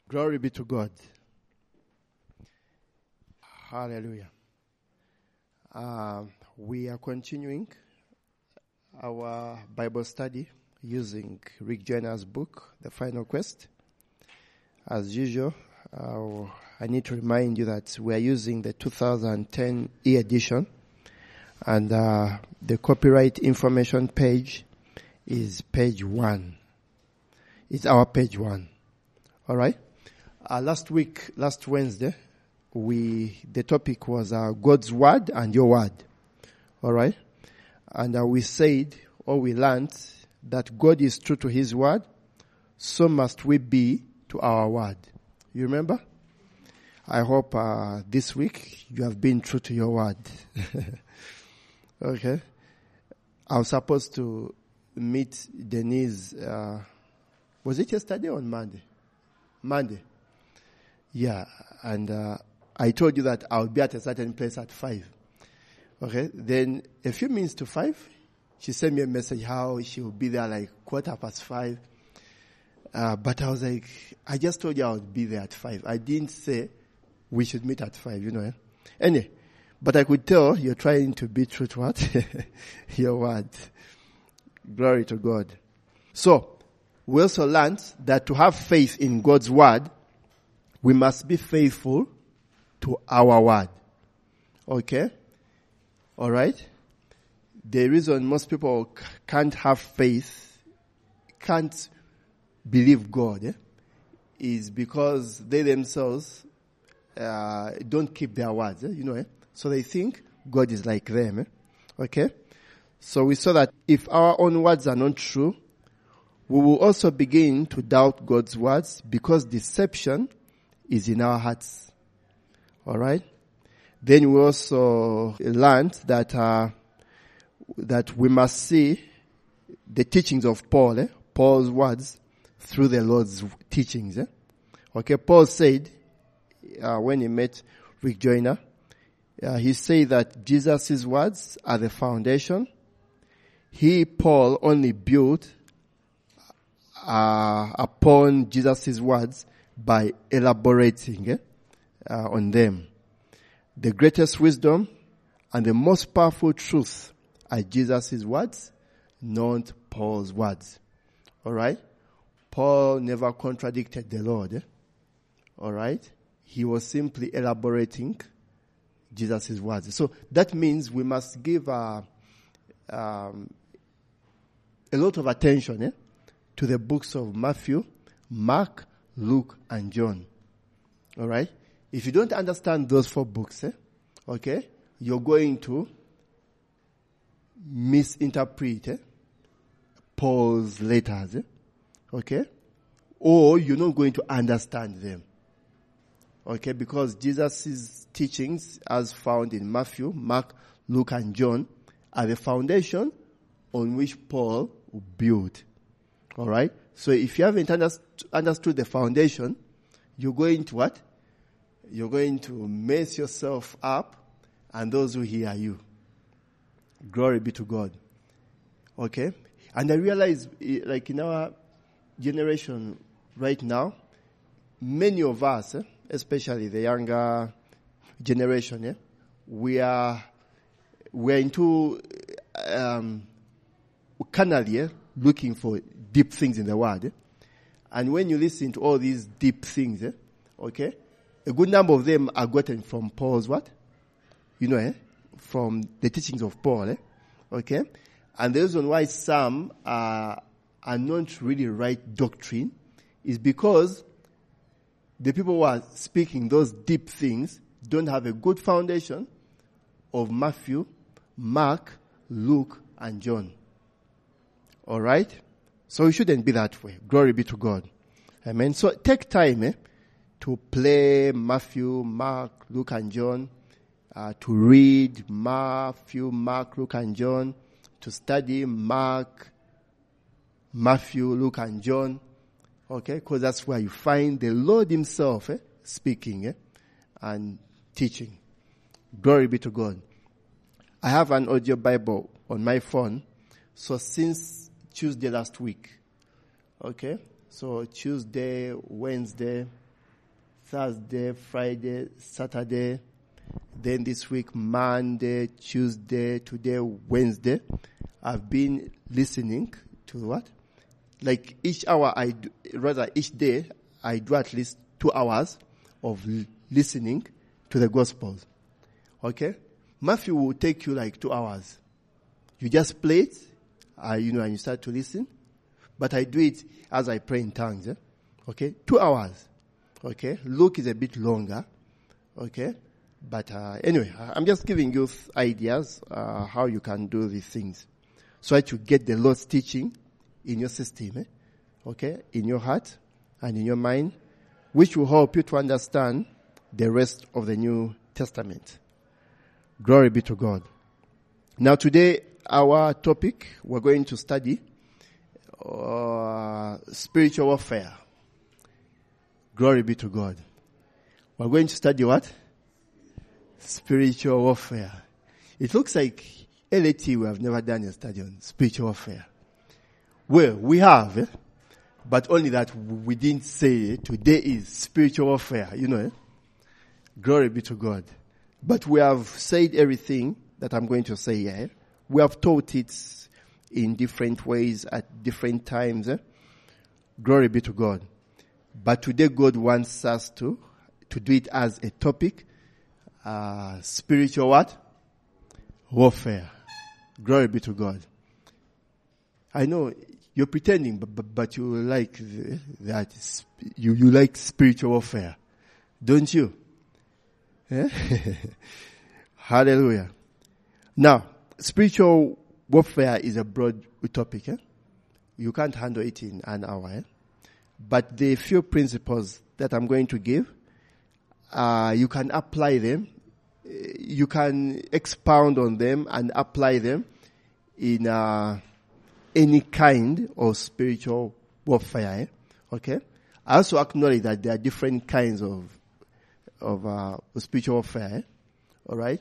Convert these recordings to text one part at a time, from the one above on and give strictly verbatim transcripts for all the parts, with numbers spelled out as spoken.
Glory be to God. Hallelujah. Uh, we are continuing our Bible study using Rick Joyner's book, The Final Quest. As usual, uh, I need to remind you that we are using the two thousand ten e-edition, and uh, the copyright information page is page one. It's our page one. All right? Uh, last week, last Wednesday, we the topic was uh, God's Word and Your Word. All right? And uh, we said, or we learned, that God is true to His Word, so must we be to our Word. You remember? I hope uh, this week you have been true to your Word. Okay? I was supposed to meet Denise, uh, was it yesterday or on Monday? Monday. Yeah, and uh, I told you that I'll be at a certain place at five. Okay, then a few minutes to five, she sent me a message how she will be there like quarter past five. Uh, but I was like, I just told you I would be there at five. I didn't say we should meet at five, you know. Eh? Anyway, but I could tell you're trying to be true to what? Your Word. Glory to God. So, we also learned that to have faith in God's Word, we must be faithful to our Word. Okay? Alright? The reason most people can't have faith, can't believe God, eh, is because they themselves uh, don't keep their words, eh, you know. Eh? So they think God is like them. Eh? Okay? So we saw that if our own words are not true, we will also begin to doubt God's words because deception is in our hearts. Alright? Then we also learned that uh, that we must see the teachings of Paul, eh? Paul's words, through the Lord's teachings. Eh? Okay, Paul said, uh, when he met Rick Joyner, uh, he said that Jesus' words are the foundation. He, Paul, only built uh, upon Jesus' words by elaborating eh, uh, on them. The greatest wisdom and the most powerful truth are Jesus' words, not Paul's words. Alright? Paul never contradicted the Lord. Eh? Alright? He was simply elaborating Jesus' words. So that means we must give uh, um, a lot of attention eh, to the books of Matthew, Mark, Luke, and John. Alright? If you don't understand those four books, eh, okay, you're going to misinterpret eh, Paul's letters. Eh? Okay? Or you're not going to understand them. Okay? Because Jesus' teachings, as found in Matthew, Mark, Luke, and John, are the foundation on which Paul built. Alright? So if you haven't underst- understood the foundation, you're going to what? You're going to mess yourself up and those who hear you. Glory be to God. Okay? And I realize, like in our generation right now, many of us, eh, especially the younger generation, eh, we are we're into um, carnally eh, looking for deep things in the Word. Eh? And when you listen to all these deep things, eh, okay, a good number of them are gotten from Paul's what? You know, eh, from the teachings of Paul. Eh? Okay, and the reason why some are are not really right doctrine is because the people who are speaking those deep things don't have a good foundation of Matthew, Mark, Luke, and John. All right? So it shouldn't be that way. Glory be to God. Amen. So take time eh, to play Matthew, Mark, Luke, and John, uh, to read Matthew, Mark, Luke, and John, to study Mark, Matthew, Luke, and John. Okay, because that's where you find the Lord Himself eh, speaking eh, and teaching. Glory be to God. I have an audio Bible on my phone. So since Tuesday last week, okay, so Tuesday, Wednesday, Thursday, Friday, Saturday. Then this week, Monday, Tuesday, today, Wednesday. I've been listening to what? Like each hour I do, rather each day, I do at least two hours of l- listening to the Gospels. Okay? Matthew will take you like two hours. You just play it, uh, you know, and you start to listen. But I do it as I pray in tongues. Eh? Okay? Two hours. Okay? Luke is a bit longer. Okay? But uh, anyway, I'm just giving you ideas uh, how you can do these things. So that you get the Lord's teaching in your system. Eh? Okay? In your heart and in your mind, which will help you to understand the rest of the New Testament. Glory be to God. Now today, our topic, we're going to study uh, spiritual warfare. Glory be to God. We're going to study what? Spiritual warfare. It looks like L A T we have never done a study on spiritual warfare. Well, we have, eh? But only that we didn't say today is spiritual warfare, you know. Eh? Glory be to God. But we have said everything that I'm going to say here. We have taught it in different ways at different times. Eh? Glory be to God. But today God wants us to, to do it as a topic. Uh, spiritual what? Warfare. Glory be to God. I know you're pretending, but, but, but you like the, that. You, you like spiritual warfare. Don't you? Yeah? Hallelujah. Now, spiritual warfare is a broad topic. Eh? You can't handle it in an hour. Eh? But the few principles that I'm going to give, uh, you can apply them. You can expound on them and apply them in uh, any kind of spiritual warfare. Eh? Okay? I also acknowledge that there are different kinds of of uh, spiritual warfare. Eh? All right?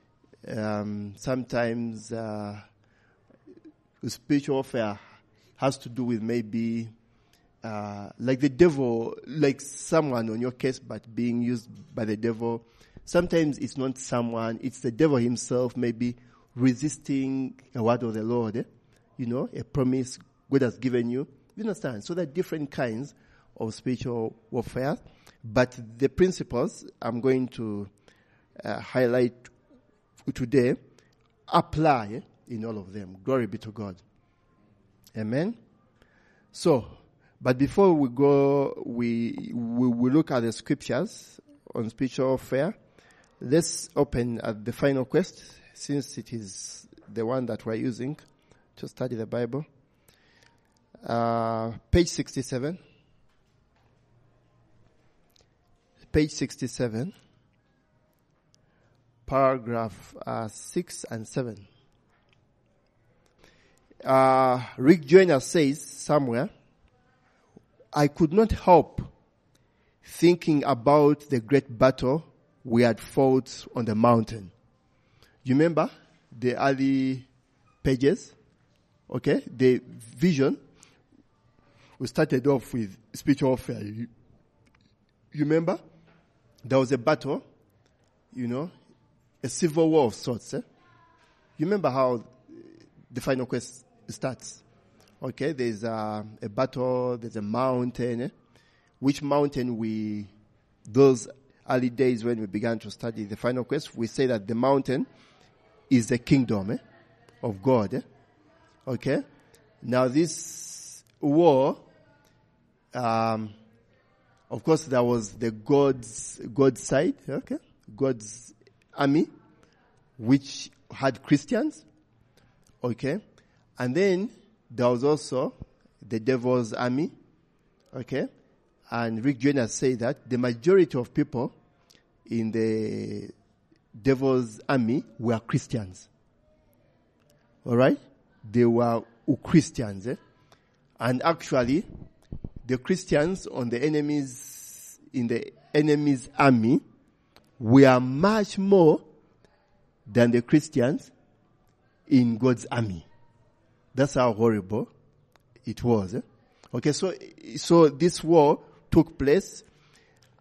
Um, sometimes uh, spiritual warfare has to do with maybe uh, like the devil, like someone on your case, but being used by the devil. Sometimes it's not someone, it's the devil himself, maybe resisting a word of the Lord. Eh? You know, a promise God has given you. You understand? So there are different kinds of spiritual warfare. But the principles I'm going to uh, highlight today apply in all of them. Glory be to God. Amen. So, but before we go, we we will look at the scriptures on spiritual warfare. Let's open at the final quest, since it is the one that we're using to study the Bible. Uh, page sixty-seven. Page sixty-seven. Paragraph uh, six and seven. Uh, Rick Joyner says somewhere, I could not help thinking about the great battle we had fought on the mountain. You remember the early pages? Okay, the vision. We started off with spiritual warfare. You, you remember? There was a battle, you know, a civil war of sorts. Eh? You remember how the final quest starts? Okay, there's a, a battle, there's a mountain. Eh? Which mountain we, those early days when we began to study the final quest, we say that the mountain is the kingdom eh, of God. Eh? Okay? Now this war, um, of course there was the God's, God's side, okay? God's army, which had Christians, okay? And then there was also the devil's army, okay? And Rick Joyner said that the majority of people in the devil's army were Christians. All right? They were Christians. Eh? And actually, the Christians on the enemies, in the enemy's army were much more than the Christians in God's army. That's how horrible it was. Eh? Okay, so, so this war took place,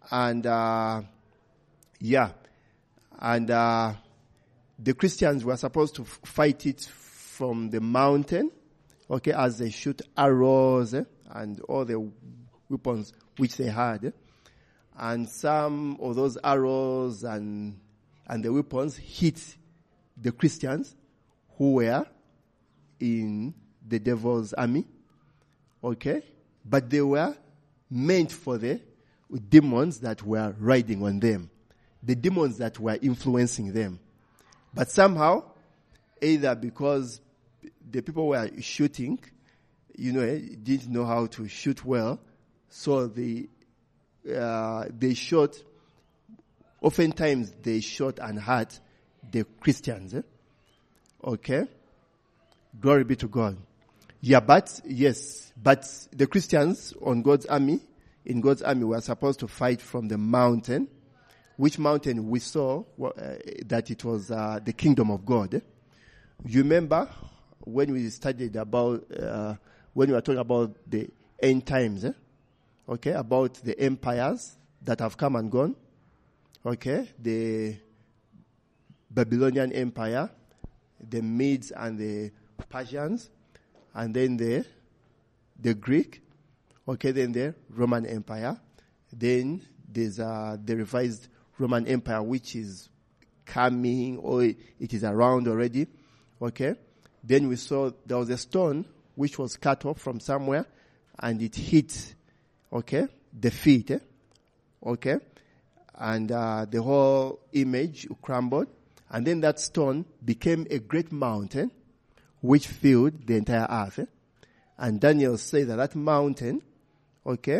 And, uh, yeah. And, uh, the Christians were supposed to f- fight it from the mountain, okay, as they shoot arrows eh, and all the weapons which they had. Eh. And some of those arrows and and the weapons hit the Christians who were in the devil's army, okay? But they were meant for the demons that were riding on them, the demons that were influencing them. But somehow, either because the people were shooting, you know, didn't know how to shoot well, so they uh, they shot. Oftentimes, they shot and hurt the Christians. Eh? Okay, glory be to God. Yeah, but yes, but the Christians on God's army, in God's army, were supposed to fight from the mountain. Which mountain we saw uh, that it was uh, the kingdom of God. Eh? You remember when we studied about, uh, when we were talking about the end times, eh? Okay, about the empires that have come and gone. Okay, the Babylonian Empire, the Medes and the Persians, and then the the Greek. Okay, then the Roman Empire. Then there's uh, the revised Roman Empire, which is coming, or it is around already. Okay. Then we saw there was a stone which was cut off from somewhere, and it hit, okay, the feet. Eh? Okay. And uh, the whole image crumbled. And then that stone became a great mountain which filled the entire earth. Eh? And Daniel said that that mountain, okay,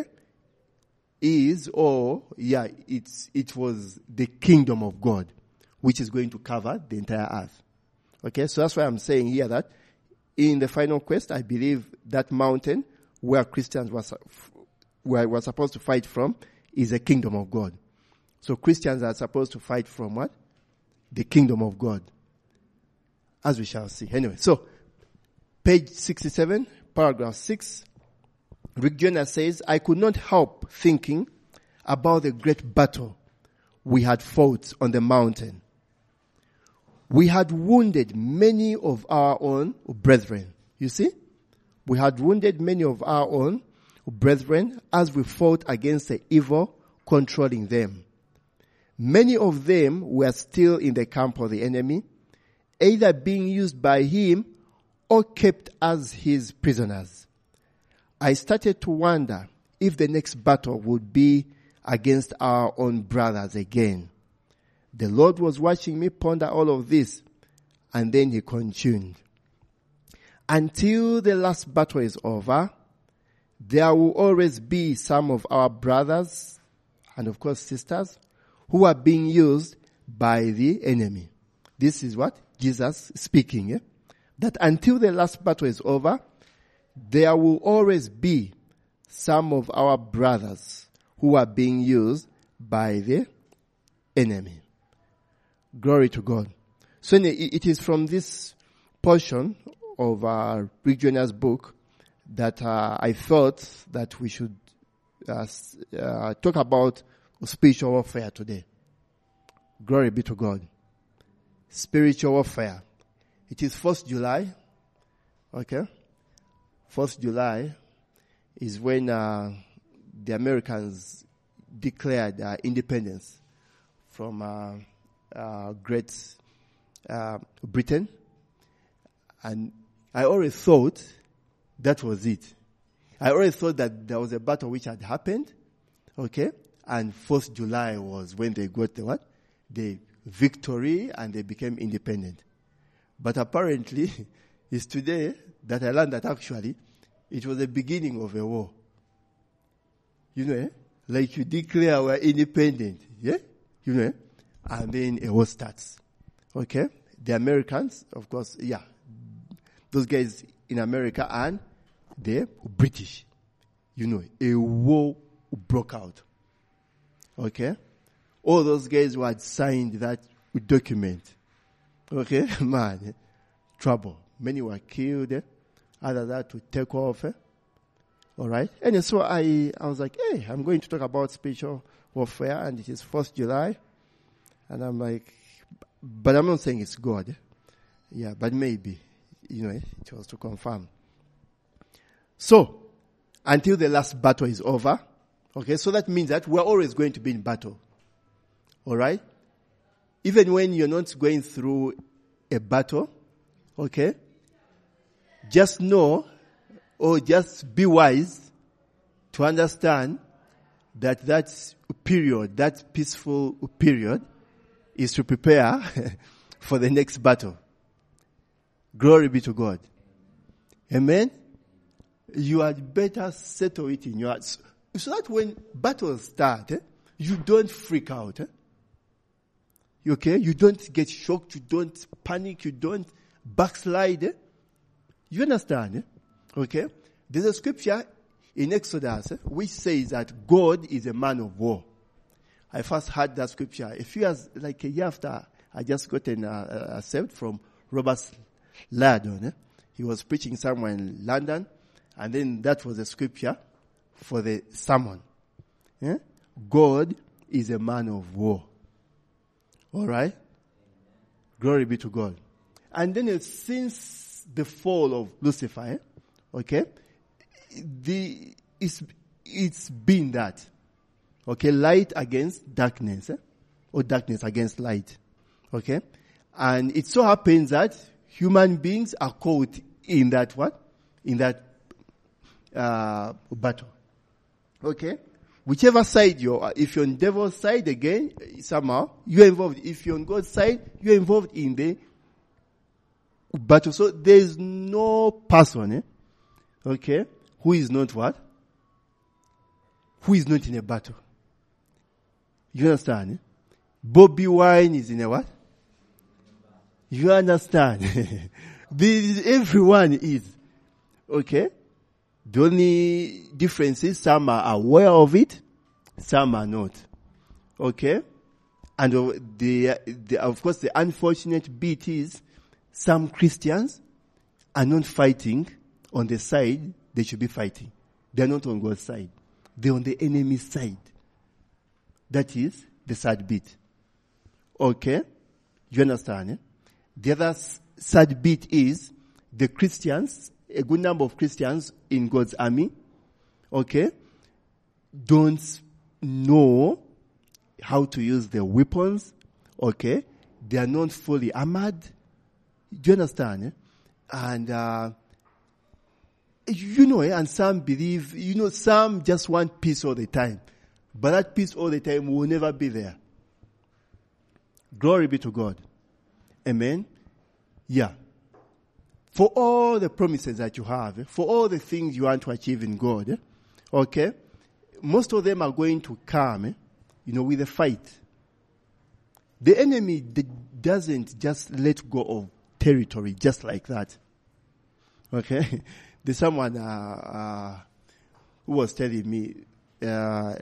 is, or, yeah, it's, it was the kingdom of God, which is going to cover the entire earth. Okay, so that's why I'm saying here that in the final quest, I believe that mountain where Christians were, were, were supposed to fight from is the kingdom of God. So Christians are supposed to fight from what? The kingdom of God. As we shall see. Anyway, so page sixty-seven, paragraph six. Rick Joyner says, I could not help thinking about the great battle we had fought on the mountain. We had wounded many of our own brethren. You see? We had wounded many of our own brethren as we fought against the evil controlling them. Many of them were still in the camp of the enemy, either being used by him or kept as his prisoners. I started to wonder if the next battle would be against our own brothers again. The Lord was watching me ponder all of this, and then he continued. Until the last battle is over, there will always be some of our brothers, and of course sisters, who are being used by the enemy. This is what Jesus is speaking. Eh? That until the last battle is over, there will always be some of our brothers who are being used by the enemy. Glory to God. So it is from this portion of uh, Rick Joyner's book that uh, I thought that we should uh, uh, talk about spiritual warfare today. Glory be to God. Spiritual warfare. It is first July. Okay. first July is when uh, the Americans declared uh, independence from uh, uh, Great uh, Britain. And I always thought that was it. I always thought that there was a battle which had happened, okay? And first July was when they got the what? The victory and they became independent. But apparently, it's today that I learned that actually it was the beginning of a war. You know, eh? Like you declare we're independent, yeah? You know, eh? And then a war starts. Okay? The Americans, of course, yeah. Those guys in America and the British. You know, a war broke out. Okay? All those guys who had signed that document. Okay? Man, eh? Trouble. Many were killed. Eh? Other that to take off. Eh? All right? And so I, I was like, hey, I'm going to talk about spiritual warfare, and it is fourth of July. And I'm like, but I'm not saying it's God. Yeah, but maybe, you know, it was to confirm. So, until the last battle is over, okay, so that means that we're always going to be in battle. Alright? Even when you're not going through a battle, okay, just know, or just be wise to understand that that period, that peaceful period, is to prepare for the next battle. Glory be to God. Amen? You had better settle it in your heart. So that when battles start, eh, you don't freak out. Eh? Okay? You don't get shocked. You don't panic. You don't backslide. Eh? You understand? Eh? Okay? There's a scripture in Exodus eh, which says that God is a man of war. I first heard that scripture a few years, like a year after I just gotten uh, saved from Robert Lardon. Eh? He was preaching somewhere in London, and then that was the scripture for the sermon. Eh? God is a man of war. All right? Glory be to God. And then uh, since the fall of Lucifer, eh? okay, the it's it's been that. Okay, light against darkness, eh? or darkness against light. Okay? And it so happens that human beings are caught in that what? In that uh, battle. Okay? Whichever side you're, if you're on devil's side again, somehow, you're involved. If you're on God's side, you're involved in the battle. So there's no person, eh? okay, who is not what? Who is not in a battle. You understand? Eh? Bobby Wine is in a what? You understand? This, everyone is. Okay? The only difference is some are aware of it, some are not. Okay? And uh, the, the, of course the unfortunate bit is some Christians are not fighting on the side they should be fighting. They're not on God's side. They're on the enemy's side. That is the sad bit. Okay? You understand? Eh? The other s- sad bit is the Christians, a good number of Christians in God's army, okay, don't know how to use their weapons, okay? They are not fully armored. Do you understand? Eh? And, uh, you know, eh? and some believe, you know, some just want peace all the time. But that peace all the time will never be there. Glory be to God. Amen. Yeah. For all the promises that you have, eh, for all the things you want to achieve in God, eh, okay, most of them are going to come, eh, you know, with a fight. The enemy d- doesn't just let go of territory just like that. Okay? There's someone uh, uh, who was telling me, Uh,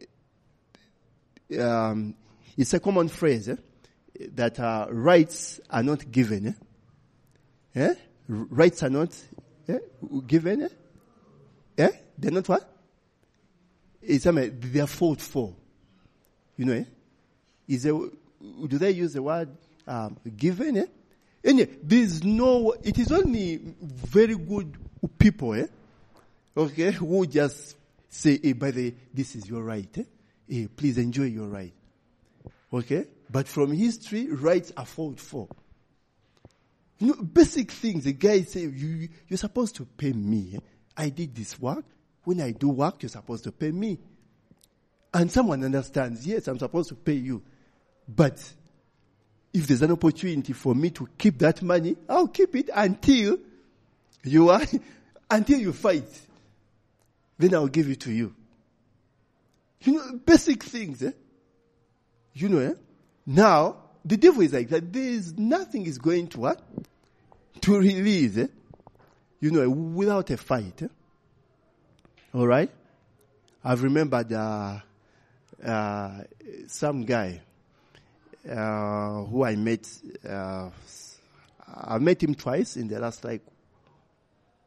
um, it's a common phrase eh, that uh, rights are not given. Eh? Eh? Rights are not eh? given. Eh? Eh? They're not what? It's I mean, they are fought for. You know, eh? Is there, do they use the word um, given? Eh? Anyway, there's no. It is only very good people, eh? Okay, who just say, hey, by the way, this is your right. Eh? Hey, please enjoy your right. Okay? But from history, rights are fought for. You know, basic things. The guy say, you, you're supposed to pay me. Eh? I did this work. When I do work, you're supposed to pay me. And someone understands, yes, I'm supposed to pay you. But if there's an opportunity for me to keep that money, I'll keep it until you are, until you fight. Then I'll give it to you. You know, basic things, eh? You know, eh? Now, the devil is like that. There is nothing is going to what? To release, eh? You know, without a fight. Eh? All right? I've remembered uh, uh, some guy uh, who I met. Uh, I met him twice in the last, like,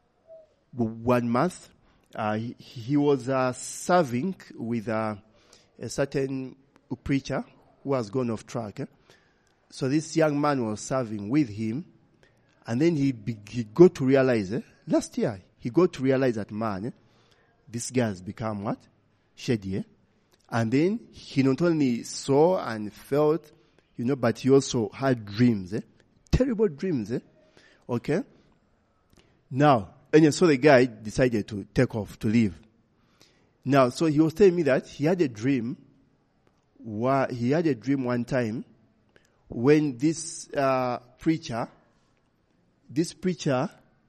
one month. Uh, he, he was uh, serving with uh, a certain preacher who has gone off track. Eh? So this young man was serving with him, and then he, be, he got to realize, eh, last year, he got to realize that, man, eh, this guy has become what? Shady. Eh? And then he not only saw and felt, you know, but he also had dreams. Eh? Terrible dreams. Eh? Okay? Now, and so the guy decided to take off, to leave. Now, so he was telling me that he had a dream, where he had a dream one time when this uh, preacher, this preacher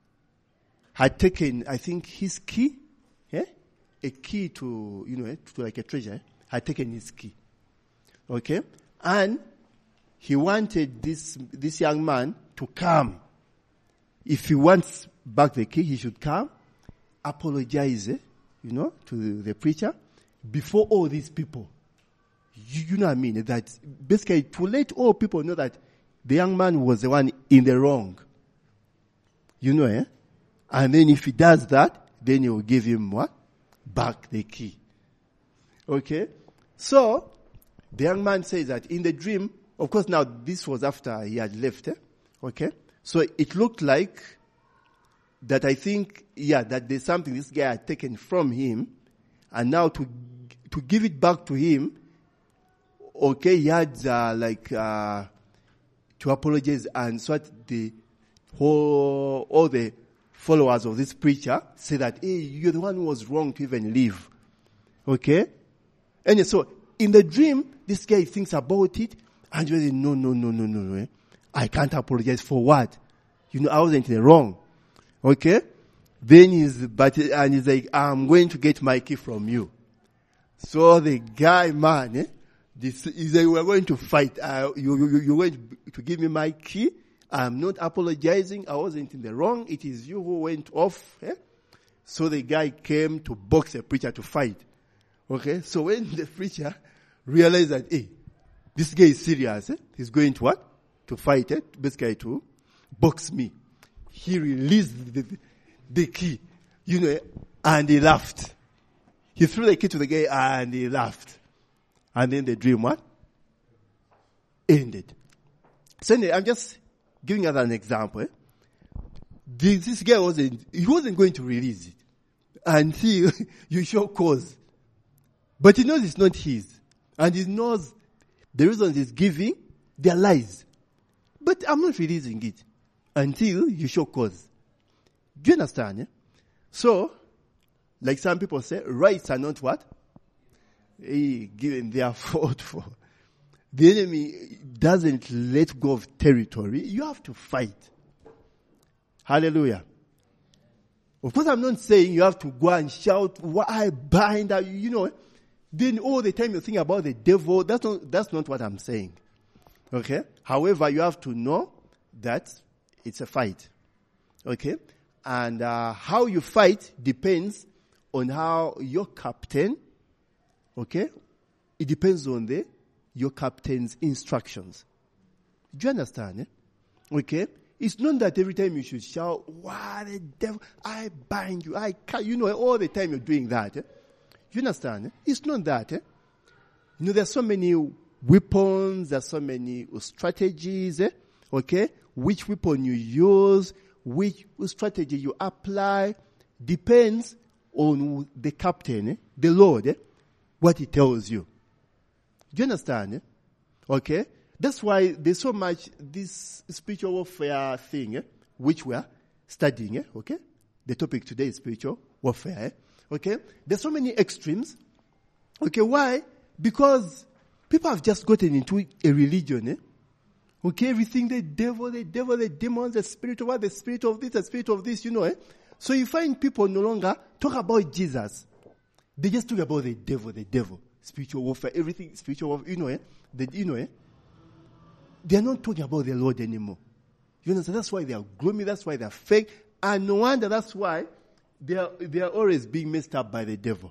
had taken, I think, his key, eh? a key to, you know, eh? to like a treasure, eh? had taken his key. Okay? And he wanted this, this young man to come. If he wants back the key, he should come, apologize, eh? you know, to the preacher before all these people. You, you know what I mean? That basically to let all people know that the young man was the one in the wrong. You know, eh? And then if he does that, then he will give him what? Back the key. Okay? So, the young man says that in the dream, of course now this was after he had left, eh? Okay? So it looked like that I think, yeah, that there's something this guy had taken from him, and now to to give it back to him, okay, he had uh, like uh, to apologize, and so that the whole all the followers of this preacher say that, hey, you're the one who was wrong to even leave, okay? And so in the dream, this guy thinks about it, and he says, no, no, no, no, no, no, I can't apologize for what? You know, I wasn't in the wrong. Okay? Then he's, but, and he's like, I'm going to get my key from you. So the guy, man, eh, this, he's like, we're going to fight. Uh, you, you, you're going to give me my key. I'm not apologizing. I wasn't in the wrong. It is you who went off. Eh? So the guy came to box the preacher to fight. Okay? So when the preacher realized that, hey, this guy is serious, eh? He's going to what? To fight, eh? Basically to box me. He released the, the, the key, you know, and he laughed. He threw the key to the guy and he laughed. And then the dream, what? Ended. So anyway, I'm just giving us an example. Eh? This, this guy wasn't, he wasn't going to release it until you show cause. But he knows it's not his. And he knows the reasons he's giving, they're lies. But I'm not releasing it until you show cause. Do you understand? Eh? So, like some people say, rights are not what? Hey, given their fault for. The enemy doesn't let go of territory. You have to fight. Hallelujah. Of course, I'm not saying you have to go and shout, why bind that, you know. Then all the time you think about the devil, that's not, that's not what I'm saying. Okay? However, you have to know that it's a fight. Okay? And uh, how you fight depends on how your captain, okay? It depends on the your captain's instructions. Do you understand? Eh? Okay? It's not that every time you should shout, wow, the devil, I bind you, I can't, you know, all the time you're doing that. Eh? You understand? Eh? It's not that. Eh? You know, there's so many weapons, there's so many strategies, eh? Okay? Which weapon you use, which strategy you apply, depends on the captain, eh? The Lord, eh? What he tells you. Do you understand? Eh? Okay? That's why there's so much this spiritual warfare thing, eh? Which we are studying, eh? Okay? The topic today is spiritual warfare, eh? Okay? There's so many extremes. Okay, why? Because people have just gotten into a religion, eh? Okay, everything, the devil, the devil, the demons, the spirit of what, the spirit of this, the spirit of this, you know, eh? So you find people no longer talk about Jesus. They just talk about the devil, the devil, spiritual warfare, everything, spiritual warfare, you know, eh? The, you know, eh? They are not talking about the Lord anymore. You know, so that's why they are gloomy, that's why they are fake, and no wonder that's why they are, they are always being messed up by the devil.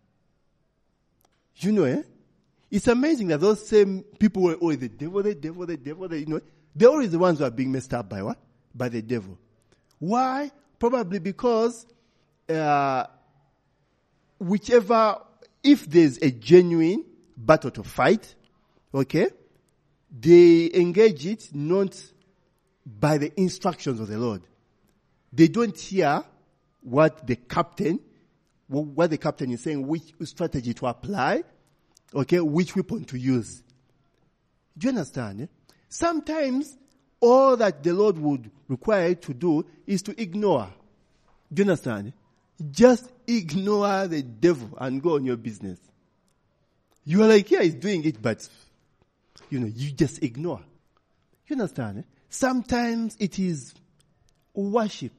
You know, eh? It's amazing that those same people were, oh, the devil, the devil, the devil, the, you know, they're always the ones who are being messed up by what? By the devil. Why? Probably because, uh, whichever, if there's a genuine battle to fight, okay, they engage it not by the instructions of the Lord. They don't hear what the captain, what the captain is saying, which strategy to apply, okay, which weapon to use. Do you understand? Eh? Sometimes all that the Lord would require you to do is to ignore. Do you understand? Just ignore the devil and go on your business. You are like, yeah, he's doing it, but, you know, you just ignore. You understand? Sometimes it is worship.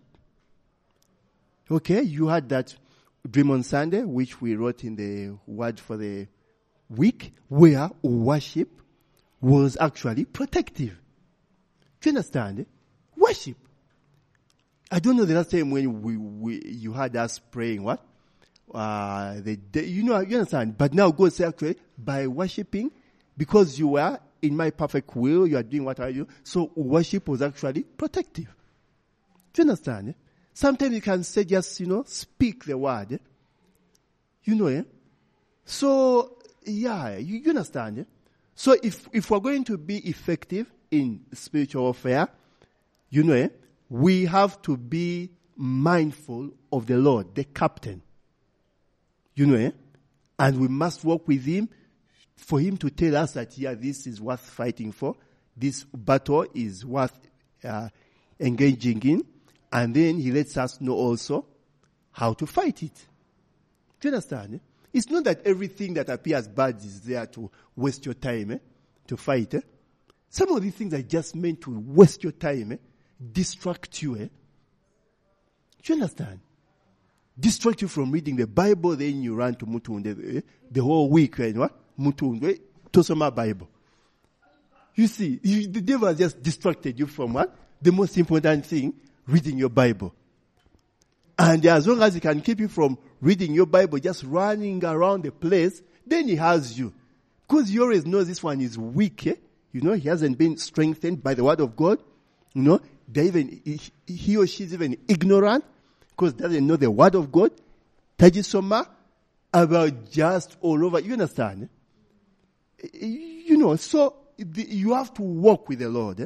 Okay, you had that dream on Sunday, which we wrote in the word for the week, where worship was actually protective. Do you understand? Worship. I don't know the last time when we, we you had us praying what? Uh, the, the, you know, you understand? But now God said, actually, by worshiping, because you were in my perfect will, you are doing what I do. So worship was actually protective. Do you understand? Sometimes you can say just, you know, speak the word. You know, eh? So, yeah, you, you understand? Eh? So if, if we're going to be effective in spiritual warfare, you know, eh? We have to be mindful of the Lord, the captain. You know, eh? And we must work with him for him to tell us that, yeah, this is worth fighting for. This battle is worth uh, engaging in. And then he lets us know also how to fight it. Do you understand? Eh? It's not that everything that appears bad is there to waste your time, eh? To fight. Eh? Some of these things are just meant to waste your time, eh? Distract you. Eh? Do you understand? Distract you from reading the Bible, then you run to Mutunde eh? The whole week. Eh? What? Mutunde, Tosoma Bible. You see, you, the devil has just distracted you from what? The most important thing, reading your Bible. And as long as he can keep you from reading your Bible, just running around the place, then he has you. Because he always knows this one is weak. Eh? You know, he hasn't been strengthened by the word of God. You know, they even, he or she is even ignorant because doesn't know the word of God. Tajisoma about just all over. You understand? You know, so you have to walk with the Lord. Eh?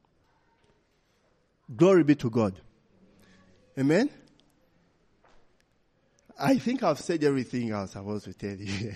Glory be to God. Amen? I think I've said everything I was supposed to tell you.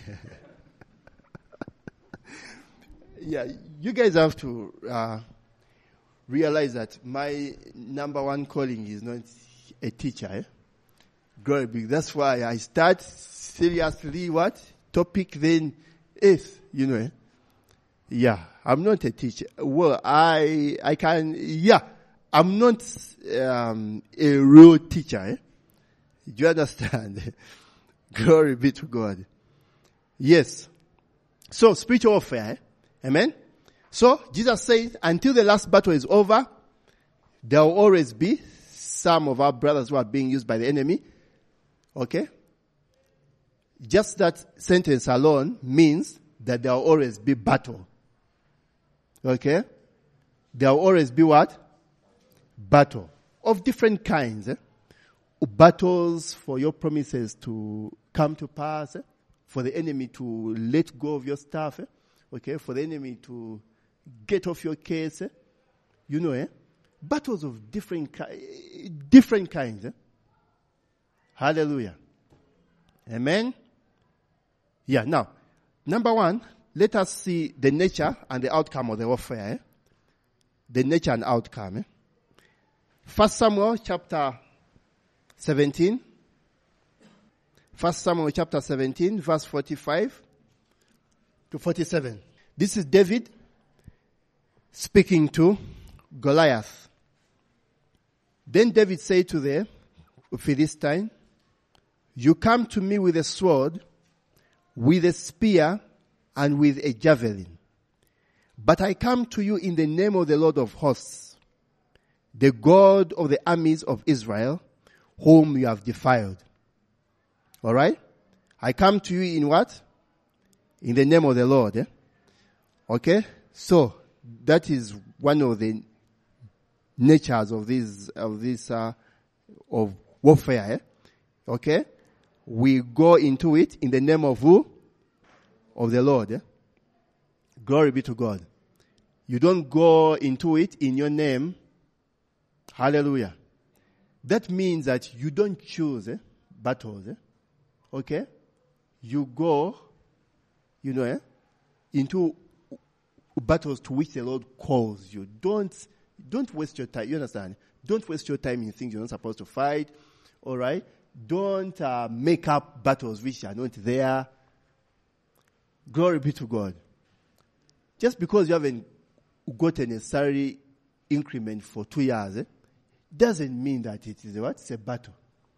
Yeah, you guys have to uh, realize that my number one calling is not a teacher. Eh? Glory be. That's why I start seriously what? Topic then is, you know. Eh? Yeah, I'm not a teacher. Well, I I can, yeah, I'm not um, a real teacher. Eh? Do you understand? Glory be to God. Yes. So, spiritual warfare. Eh? Amen? So, Jesus says, until the last battle is over, there will always be some of our brothers who are being used by the enemy. Okay? Just that sentence alone means that there will always be battle. Okay? There will always be what? Battle. Of different kinds. Eh? Battles for your promises to come to pass. Eh? For the enemy to let go of your stuff. Eh? Okay? For the enemy to get off your case. Eh? You know, eh? Battles of different, ki- different kinds. Eh? Hallelujah. Amen? Yeah, now, number one, let us see the nature and the outcome of the warfare. Eh? The nature and outcome. Eh? First Samuel chapter seventeen. First Samuel chapter seventeen, verse forty-five to forty-seven. This is David speaking to Goliath. Then David said to the Philistine, "You come to me with a sword, with a spear, and with a javelin. But I come to you in the name of the Lord of hosts, the God of the armies of Israel, whom you have defiled." All right? I come to you in what? In the name of the Lord. Eh? Okay? So, that is one of the natures of this, of this, uh, of warfare. Eh? Okay? We go into it in the name of who? of the Lord. Eh? Glory be to God. You don't go into it in your name. Hallelujah. That means that you don't choose eh, battles. Eh? Okay? You go, you know, eh, into battles to which the Lord calls you. Don't, don't waste your time. You understand? Don't waste your time in things you're not supposed to fight. All right? Don't uh, make up battles which are not there. Glory be to God. Just because you haven't gotten a salary increment for two years, eh, doesn't mean that it is a what? It's a battle.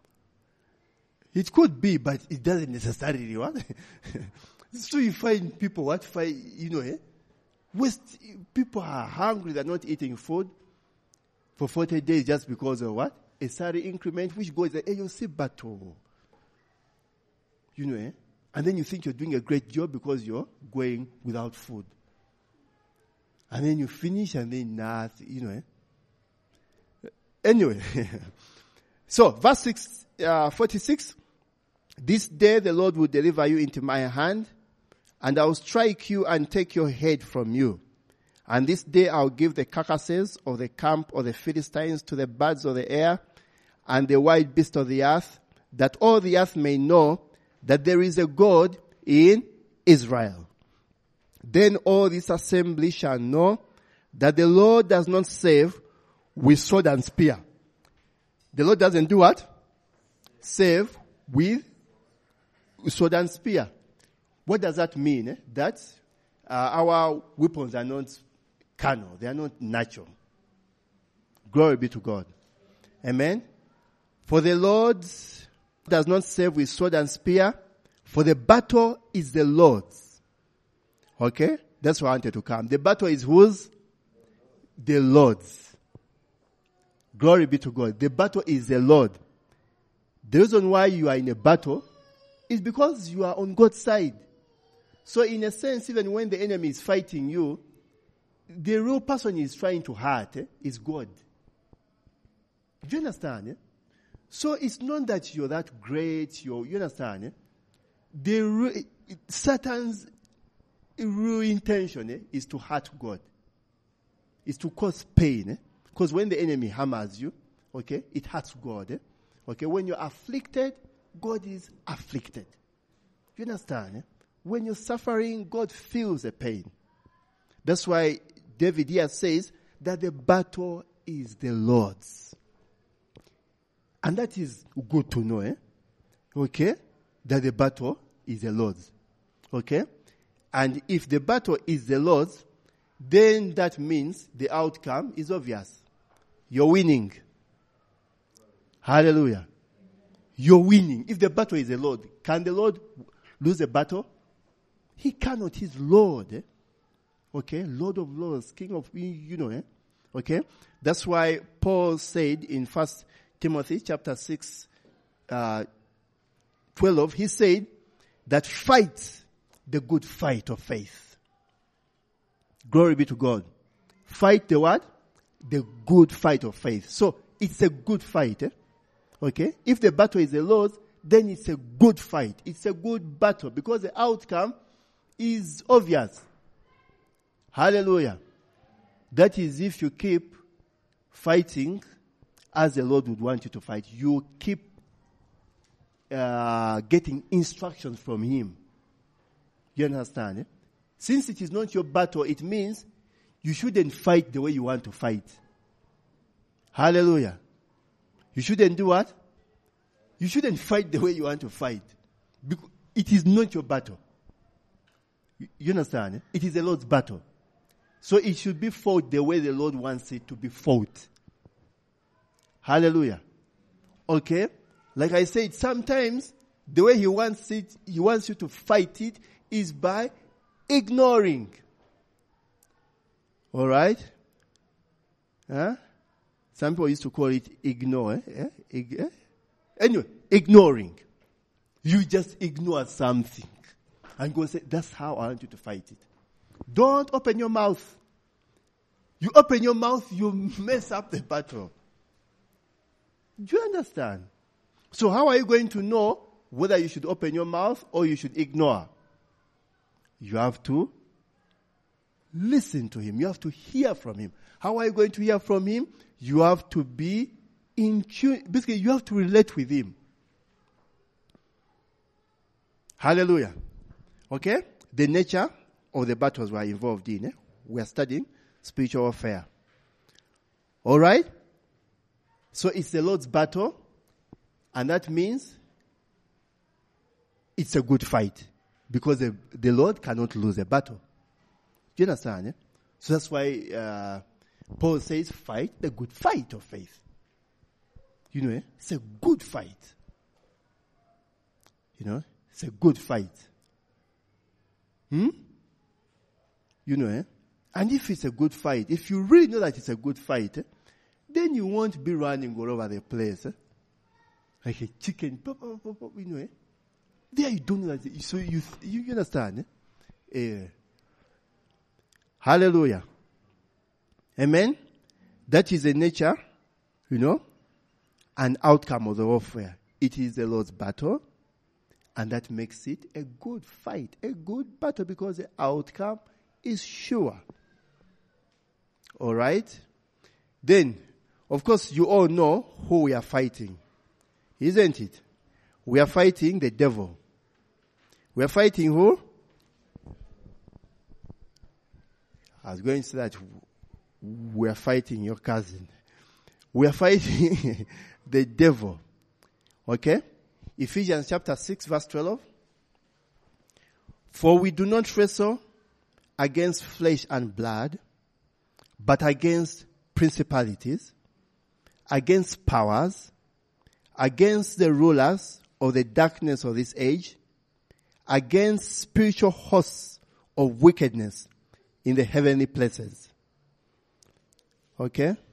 It could be, but it doesn't necessarily what? So you find people what fight, you know, eh? Waste, people are hungry, they're not eating food for forty days just because of what? A salary increment, which goes, hey, you see battle. You know, eh? And then you think you're doing a great job because you're going without food. And then you finish and then nothing, you know, eh? Anyway, so verse six, uh, forty-six, this day the Lord will deliver you into my hand, and I will strike you and take your head from you. And this day I will give the carcasses of the camp of the Philistines to the birds of the air and the wild beasts of the earth, that all the earth may know that there is a God in Israel. Then all this assembly shall know that the Lord does not save with sword and spear. The Lord doesn't do what? Save with sword and spear. What does that mean? Eh? That uh, our weapons are not carnal. They are not natural. Glory be to God. Amen. For the Lord does not save with sword and spear, for the battle is the Lord's. Okay? That's why I wanted to come. The battle is whose? The Lord's. Glory be to God. The battle is the Lord. The reason why you are in a battle is because you are on God's side. So in a sense, even when the enemy is fighting you, the real person is trying to hurt eh, is God. Do you understand? Eh? So it's not that you're that great, you're, you understand? Eh? The re- Satan's real intention eh, is to hurt God. Is to cause pain. Eh? Because when the enemy hammers you, okay, it hurts God. Eh? Okay, when you're afflicted, God is afflicted. You understand? Eh? When you're suffering, God feels the pain. That's why David here says that the battle is the Lord's. And that is good to know, eh? Okay? That the battle is the Lord's. Okay? And if the battle is the Lord's, then that means the outcome is obvious. You're winning. Hallelujah. You're winning. If the battle is the Lord, can the Lord lose a battle? He cannot. He's Lord. Eh? Okay? Lord of Lords, King of, you know, eh? Okay? That's why Paul said in First Timothy chapter six, uh, twelve, he said that fight the good fight of faith. Glory be to God. Fight the what? The good fight of faith. So, it's a good fight. Eh? Okay? If the battle is the Lord's, then it's a good fight. It's a good battle because the outcome is obvious. Hallelujah. That is if you keep fighting as the Lord would want you to fight. You keep uh, getting instructions from Him. You understand? Eh? Since it is not your battle, it means you shouldn't fight the way you want to fight. Hallelujah. You shouldn't do what? You shouldn't fight the way you want to fight. Because it is not your battle. You understand? Eh? It is the Lord's battle. So it should be fought the way the Lord wants it to be fought. Hallelujah. Okay? Like I said, sometimes the way He wants it, He wants you to fight it is by ignoring. Alright? Huh? Some people used to call it ignore. Eh? Ig- eh? Anyway, ignoring. You just ignore something. And God said, that's how I want you to fight it. Don't open your mouth. You open your mouth, you mess up the battle. Do you understand? So how are you going to know whether you should open your mouth or you should ignore? You have to listen to him. You have to hear from him. How are you going to hear from him? You have to be in tune. Basically, you have to relate with him. Hallelujah. Okay? The nature of the battles we are involved in. Eh? We are studying spiritual warfare. All right? So it's the Lord's battle, and that means it's a good fight, because the, the Lord cannot lose a battle. Do you understand? Eh? So that's why uh, Paul says, fight the good fight of faith. You know, eh? It's a good fight. You know, it's a good fight. Hmm? You know, eh? And if it's a good fight, if you really know that it's a good fight, eh, then you won't be running all over the place. Eh? Like a chicken. Pop, pop, pop, pop, you know, eh? There you don't know that. So you, you understand? Eh? Eh. Hallelujah. Amen. That is the nature, you know, and outcome of the warfare. It is the Lord's battle, and that makes it a good fight, a good battle, because the outcome is sure. All right? Then, of course, you all know who we are fighting, isn't it? We are fighting the devil. We are fighting who? I was going to say that we are fighting your cousin. We are fighting the devil. Okay? Ephesians chapter six verse twelve. For we do not wrestle against flesh and blood, but against principalities, against powers, against the rulers of the darkness of this age, against spiritual hosts of wickedness in the heavenly places. Okay?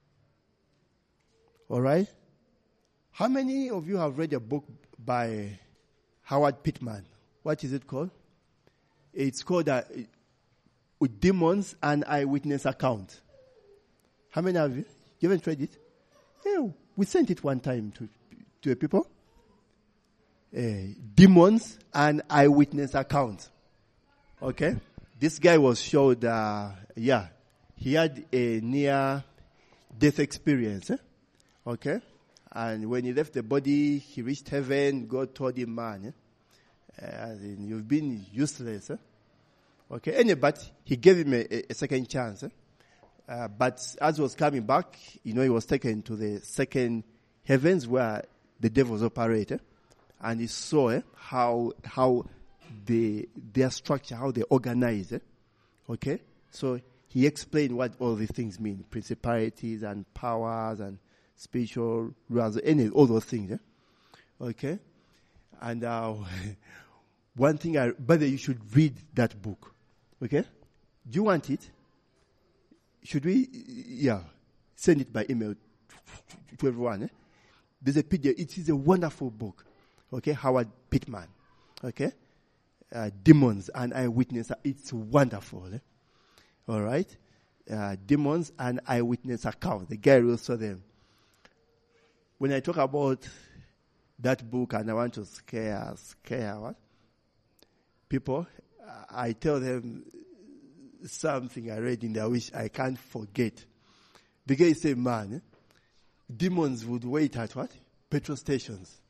All right? How many of you have read a book by Howard Pittman? What is it called? It's called uh, Demons and Eyewitness Account. How many of you? You haven't read it? Yeah, we sent it one time to to people. Uh, Demons and Eyewitness Account. Okay? This guy was showed, uh, yeah, he had a near-death experience. Eh? Okay? And when he left the body, he reached heaven. God told him, man, eh? uh, you've been useless. Eh? Okay? Anyway, but he gave him a, a second chance. Eh? Uh, but as he was coming back, you know, he was taken to the second heavens where the devils operate. Eh? And he saw eh, how how the their structure, how they organize it. Okay? So he explained what all these things mean. Principalities and powers and spiritual rulers, any all those things. Eh? Okay? And uh, one thing I but you should read that book. Okay? Do you want it? Should we yeah, send it by email to, to everyone. Eh? There's a P D F. It is a wonderful book. Okay? Howard Pittman. Okay? Uh, Demons and Eyewitness. It's wonderful. Eh? All right? Uh, Demons and Eyewitness Account. The guy really saw them. When I talk about that book and I want to scare, scare what? people, I tell them something I read in there which I can't forget. The guy said, man, eh? Demons would wait at what? Petrol stations.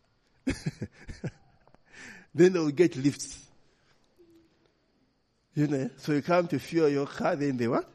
Then they will get lifts. You know, so you come to fuel your car, then they what?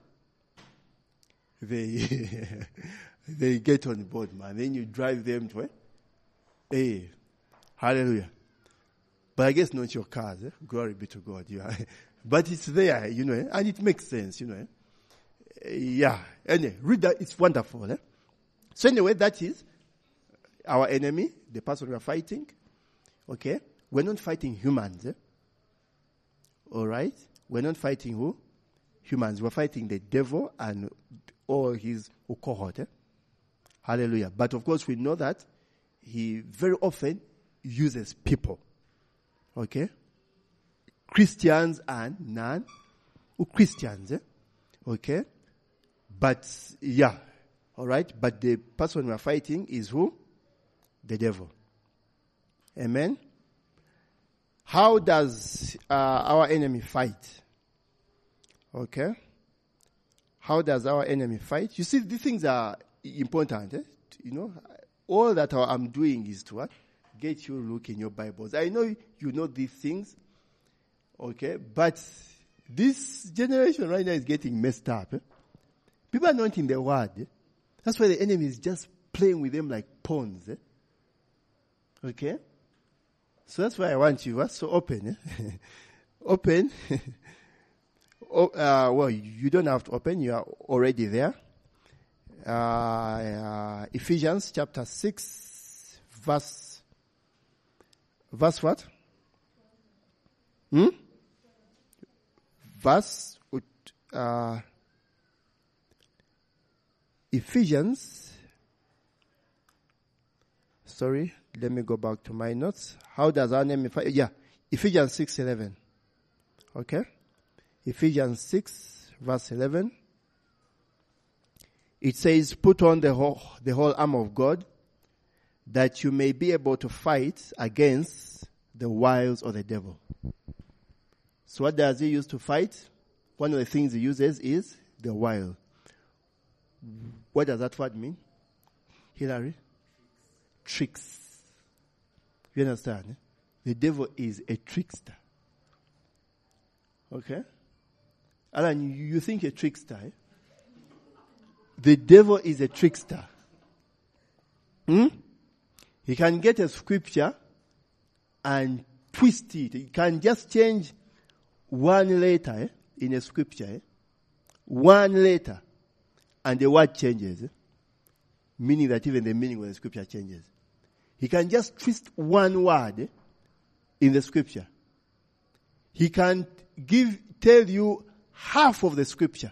They they get on board, man. Then you drive them to where? Hey, hallelujah. But I guess not your cars. Eh? Glory be to God. Yeah. But it's there, you know, and it makes sense, you know. Yeah. Anyway, read that. It's wonderful. Eh? So anyway, that is our enemy, the person we are fighting. Okay? We're not fighting humans. Eh? All right? We're not fighting who? Humans. We're fighting the devil and all his cohort. Eh? Hallelujah. But of course, we know that he very often uses people. Okay? Christians and non-Christians. Eh? Okay? But, yeah. All right? But the person we're fighting is who? The devil. Amen? How does uh, our enemy fight? Okay. How does our enemy fight? You see, these things are important. Eh? You know, all that I'm doing is to what? Get you look in your Bibles. I know you know these things. Okay. But this generation right now is getting messed up. Eh? People are not in the word. Eh? That's why the enemy is just playing with them like pawns. Eh? Okay. So that's why I want you. What's so open? Eh? Open. oh, uh, well, you don't have to open. You are already there. Uh, uh, Ephesians chapter six, verse, verse what? Hmm? Verse, uh, Ephesians, sorry, let me go back to my notes. How does our name fight? Yeah, Ephesians six eleven. Okay? Ephesians six, verse eleven. It says, put on the whole, the whole armor of God, that you may be able to fight against the wiles of the devil. So what does he use to fight? One of the things he uses is the wile. What does that word mean? Hilary? Tricks. You understand? Eh? The devil is a trickster. Okay? Alan, you, you think a trickster, eh? The devil is a trickster. Hmm? He can get a scripture and twist it. He can just change one letter eh, in a scripture. Eh? One letter. And the word changes. Eh? Meaning that even the meaning of the scripture changes. He can just twist one word eh, in the scripture. He can give, tell you half of the scripture.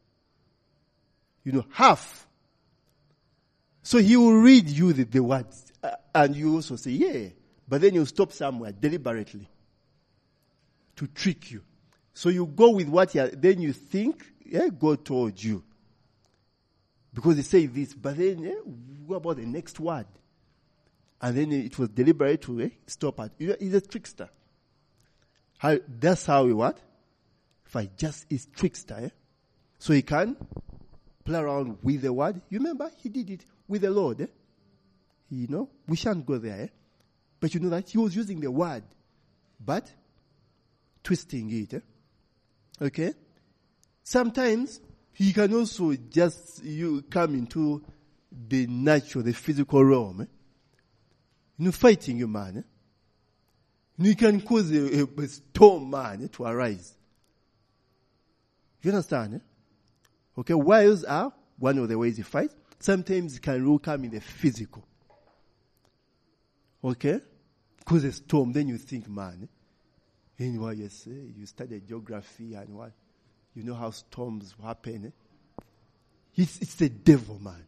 You know, half. So he will read you the, the words. Uh, and you also say, yeah. But then you stop somewhere deliberately to trick you. So you go with what you are, then you think, yeah, God told you. Because he said this, but then, yeah, what about the next word? And then it was deliberate to eh, stop at. He's a trickster. How, that's how we what? If I just is trickster, eh? So he can play around with the word. You remember he did it with the Lord, eh? You know, we shan't go there, eh? But you know that he was using the word, but twisting it, eh? Okay? Sometimes he can also just you come into the natural, the physical realm, eh? You know, fighting you, man, eh? You can cause a, a, a storm, man, eh, to arise. You understand, eh? Okay, wiles are one of the ways he fights. Sometimes it can come in the physical. Okay? Cause a storm, then you think, man, eh? Anyway, yes, eh? You study geography and what? You know how storms happen. Eh? It's, it's the devil, man.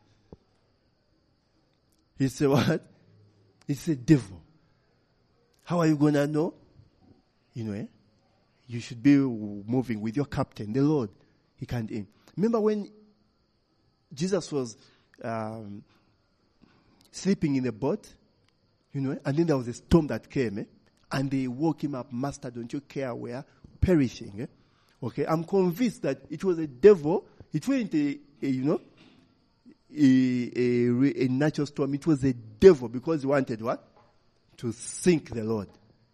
It's a what? It's the devil. How are you going to know? You know, eh? You should be moving with your captain, the Lord. He can't aim. Remember when Jesus was um, sleeping in the boat? You know, eh? And then there was a storm that came, eh? And they woke him up, Master, don't you care we are perishing? Eh? Okay, I'm convinced that it was a devil. It wasn't a, a you know, a, a, a natural storm. It was a devil because he wanted what? To sink the Lord.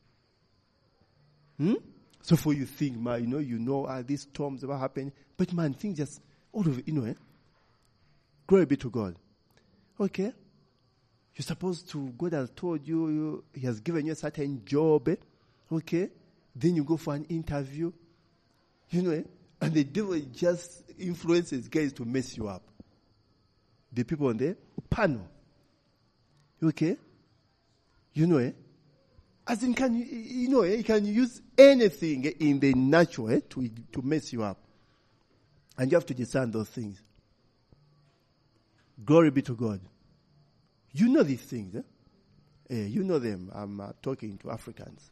Hmm? So for you think, man, you know, you know, ah, these storms ever happen. But man, things just, all of it, you know, eh? Glory be to God. Okay? You're supposed to, God has told you, you He has given you a certain job, eh? Okay? Then you go for an interview. You know, eh? And the devil just influences guys to mess you up. The people on the panel. Okay? You know, eh? As in, can you, you know, eh? You can use anything in the natural eh? to, to mess you up. And you have to discern those things. Glory be to God. You know these things, eh? Eh, you know them. I'm uh, talking to Africans.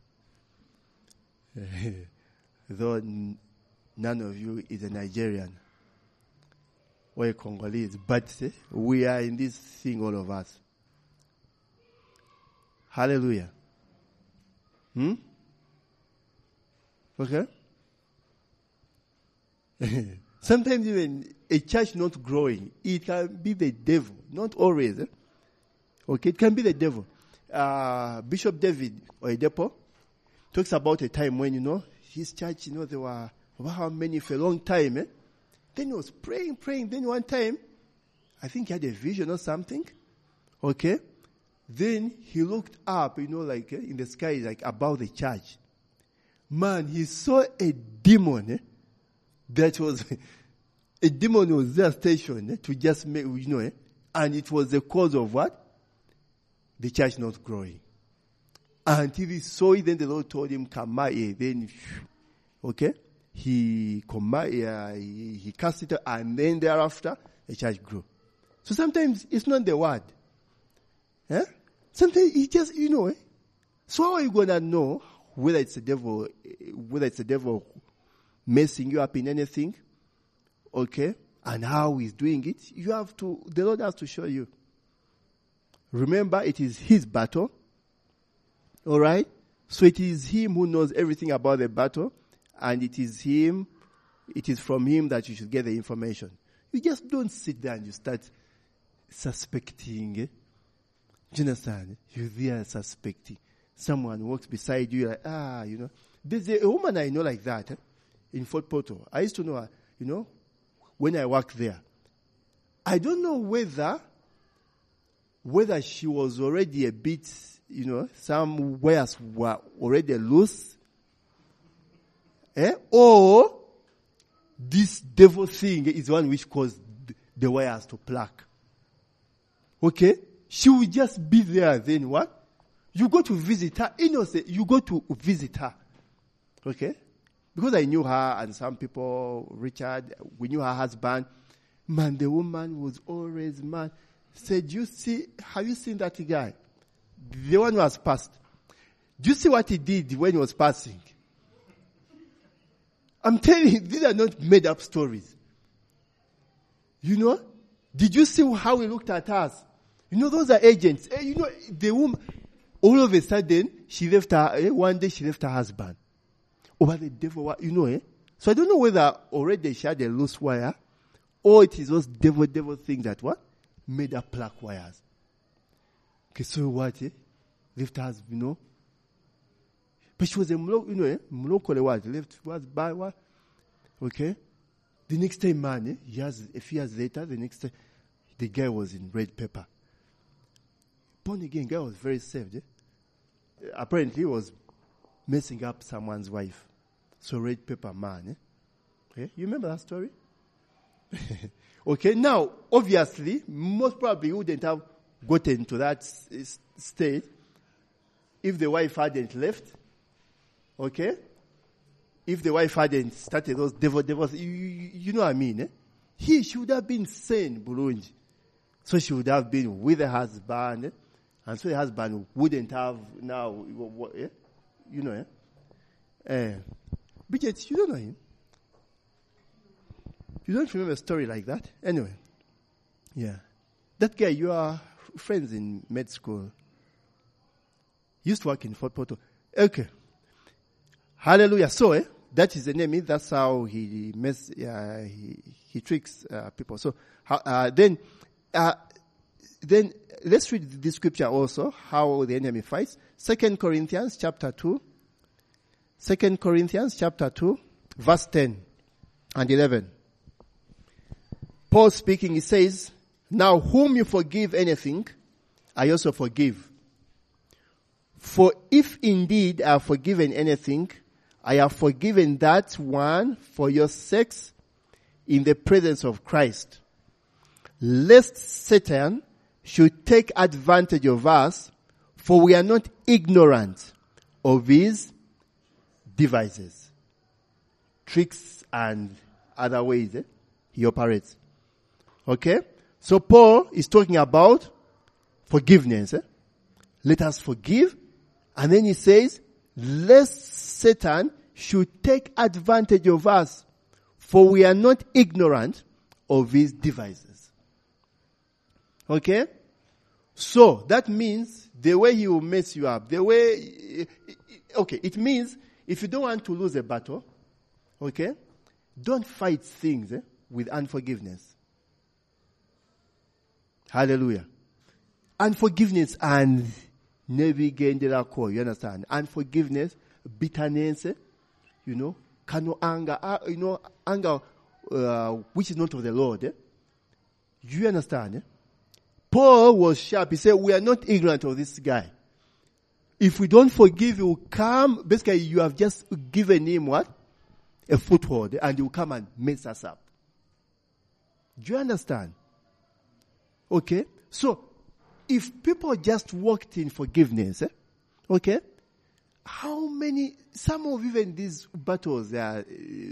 Though n- none of you is a Nigerian or a Congolese, but eh, we are in this thing, all of us. Hallelujah. Hmm? Okay? Sometimes even a church not growing, it can be the devil. Not always. Eh? Okay, it can be the devil. Uh, Bishop David Oyedepo talks about a time when, you know, his church, you know, there were about how many for a long time. Eh? Then he was praying, praying. Then one time, I think he had a vision or something. Okay? Then he looked up, you know, like eh, in the sky, like above the church. Man, he saw a demon. Eh? That was, a demon was there stationed eh, to just make, you know, eh? And it was the cause of what? The church not growing. Until he saw it, then the Lord told him, come here. Then, okay? He, uh, he, he cast it, and then thereafter, the church grew. So sometimes it's not the word. Eh? Sometimes it just, you know, eh? So how are you going to know whether it's the devil, whether it's the devil messing you up in anything? Okay? And how he's doing it? You have to, the Lord has to show you. Remember, it is his battle. Alright? So it is him who knows everything about the battle. And it is him, it is from him that you should get the information. You just don't sit there and you start suspecting. Eh? Do you understand? You're there suspecting. Someone walks beside you, like, ah, you know. There's a, a woman I know like that, eh? In Fort Portal. I used to know her, you know, when I worked there. I don't know whether, whether she was already a bit, you know, some wires were already loose. Eh? Or this devil thing is the one which caused the wires to pluck. Okay? She will just be there, then what? You go to visit her, innocent, you go to visit her. Okay? Because I knew her and some people, Richard, we knew her husband. Man, the woman was always mad. Said, you see, have you seen that guy? The one who has passed. Do you see what he did when he was passing? I'm telling you, these are not made up stories. You know? Did you see how he looked at us? You know, those are agents. Eh, you know, the woman, all of a sudden, she left her, eh, one day she left her husband. Over the devil, you know, eh? So I don't know whether already she had a loose wire, or it is those devil, devil things that what? Made her pluck wires. Okay, so what, eh? Left her, you know? But she was a mlo, you know, eh? Mlokole what? Left was by what? Okay? The next time, man, eh? Years, a few years later, the next time, the guy was in red pepper. Born again, guy was very saved, eh? Apparently, he was messing up someone's wife. So red pepper man, eh? Okay? You remember that story? Okay, now, obviously, most probably wouldn't have gotten to that s- state if the wife hadn't left. Okay? If the wife hadn't started those devil, devils, you, you, you know what I mean, eh? He should have been sane, Burunji. So she would have been with the husband, eh? And so the husband wouldn't have now, eh? You know, eh? Eh. Bridget, you don't know him. You don't remember a story like that? Anyway. Yeah. That guy, you are friends in med school. Used to work in Fort Portal. Okay. Hallelujah. So, eh, that is the name. That's how he mess, uh, he, he tricks uh, people. So, uh, then, uh, then let's read the scripture also, how the enemy fights. Second Corinthians chapter two. Second Corinthians chapter two, verse ten and eleven. Paul speaking, he says, now whom you forgive anything, I also forgive. For if indeed I have forgiven anything, I have forgiven that one for your sakes in the presence of Christ. Lest Satan should take advantage of us, for we are not ignorant of his devices, tricks, and other ways eh, he operates. Okay? So Paul is talking about forgiveness. Eh? Let us forgive. And then he says, lest Satan should take advantage of us, for we are not ignorant of his devices. Okay? So, that means the way he will mess you up, the way, okay, it means if you don't want to lose a battle, okay, don't fight things eh, with unforgiveness. Hallelujah. Unforgiveness and never call. You understand? Unforgiveness, bitterness, eh, you know, cano anger, uh, you know, anger uh, which is not of the Lord. Eh? You understand? Eh? Paul was sharp. He said, we are not ignorant of this guy. If we don't forgive, he will come. Basically, you have just given him what? A foothold, and he will come and mess us up. Do you understand? Okay? So, if people just walked in forgiveness, eh? Okay? How many, some of even these battles uh,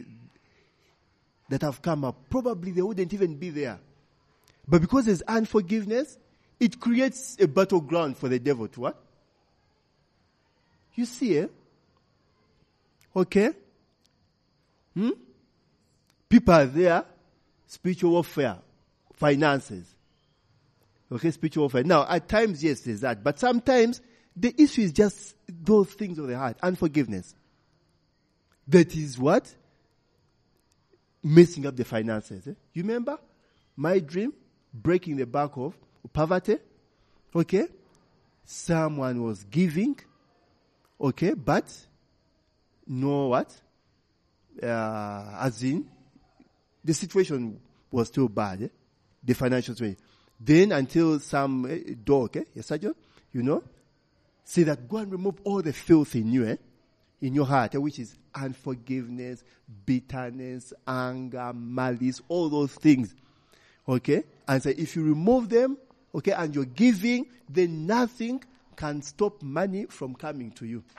that have come up, probably they wouldn't even be there. But because there's unforgiveness, it creates a battleground for the devil to what? You see, eh? Okay? Hmm? People are there, spiritual warfare, finances. Okay, spiritual warfare. Now, at times, yes, there's that. But sometimes, the issue is just those things of the heart, unforgiveness. That is what? Messing up the finances. Eh? You remember? My dream, breaking the back of poverty. Okay? Someone was giving. Okay, but no what? Uh, as in, the situation was still bad, eh? The financial situation. Then until some uh, dog, eh? Yes, Sergeant, you know, say that go and remove all the filth in you, eh? In your heart, eh? Which is unforgiveness, bitterness, anger, malice, all those things. Okay? And say if you remove them, okay, and you're giving, then nothing can stop money from coming to you.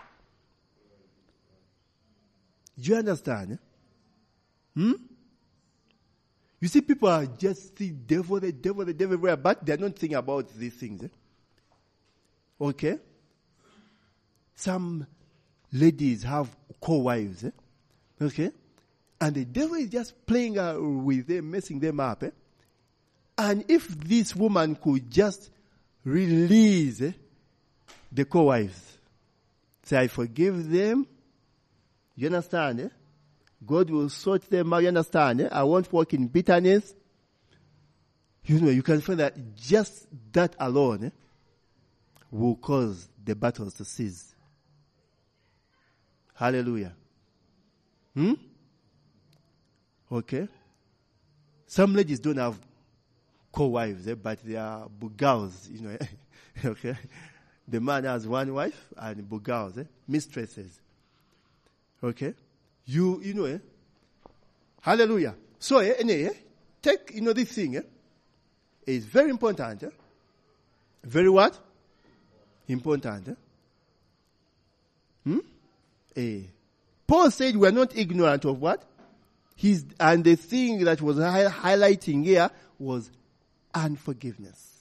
Do you understand? Eh? Hmm? You see, people are just the devil, the devil, the devil, but they're not thinking about these things. Eh? Okay? Some ladies have co-wives. Eh? Okay? And the devil is just playing uh, with them, messing them up. Eh? And if this woman could just release eh, the co-wives, say, I forgive them. You understand? Eh? God will sort them out. You understand? Eh? I won't walk in bitterness. You know, you can find that just that alone eh, will cause the battles to cease. Hallelujah. Hmm? Okay. Some ladies don't have co-wives, eh, but they are bugals, you know. Eh? Okay. The man has one wife and bugals, eh? Mistresses. Okay. You, you know, eh? Hallelujah. So, eh, eh, take, you know, this thing, eh? It's very important, eh? Very what? Important, eh? Hmm? Eh. Paul said we are not ignorant of what? His, and the thing that was hi- highlighting here was unforgiveness.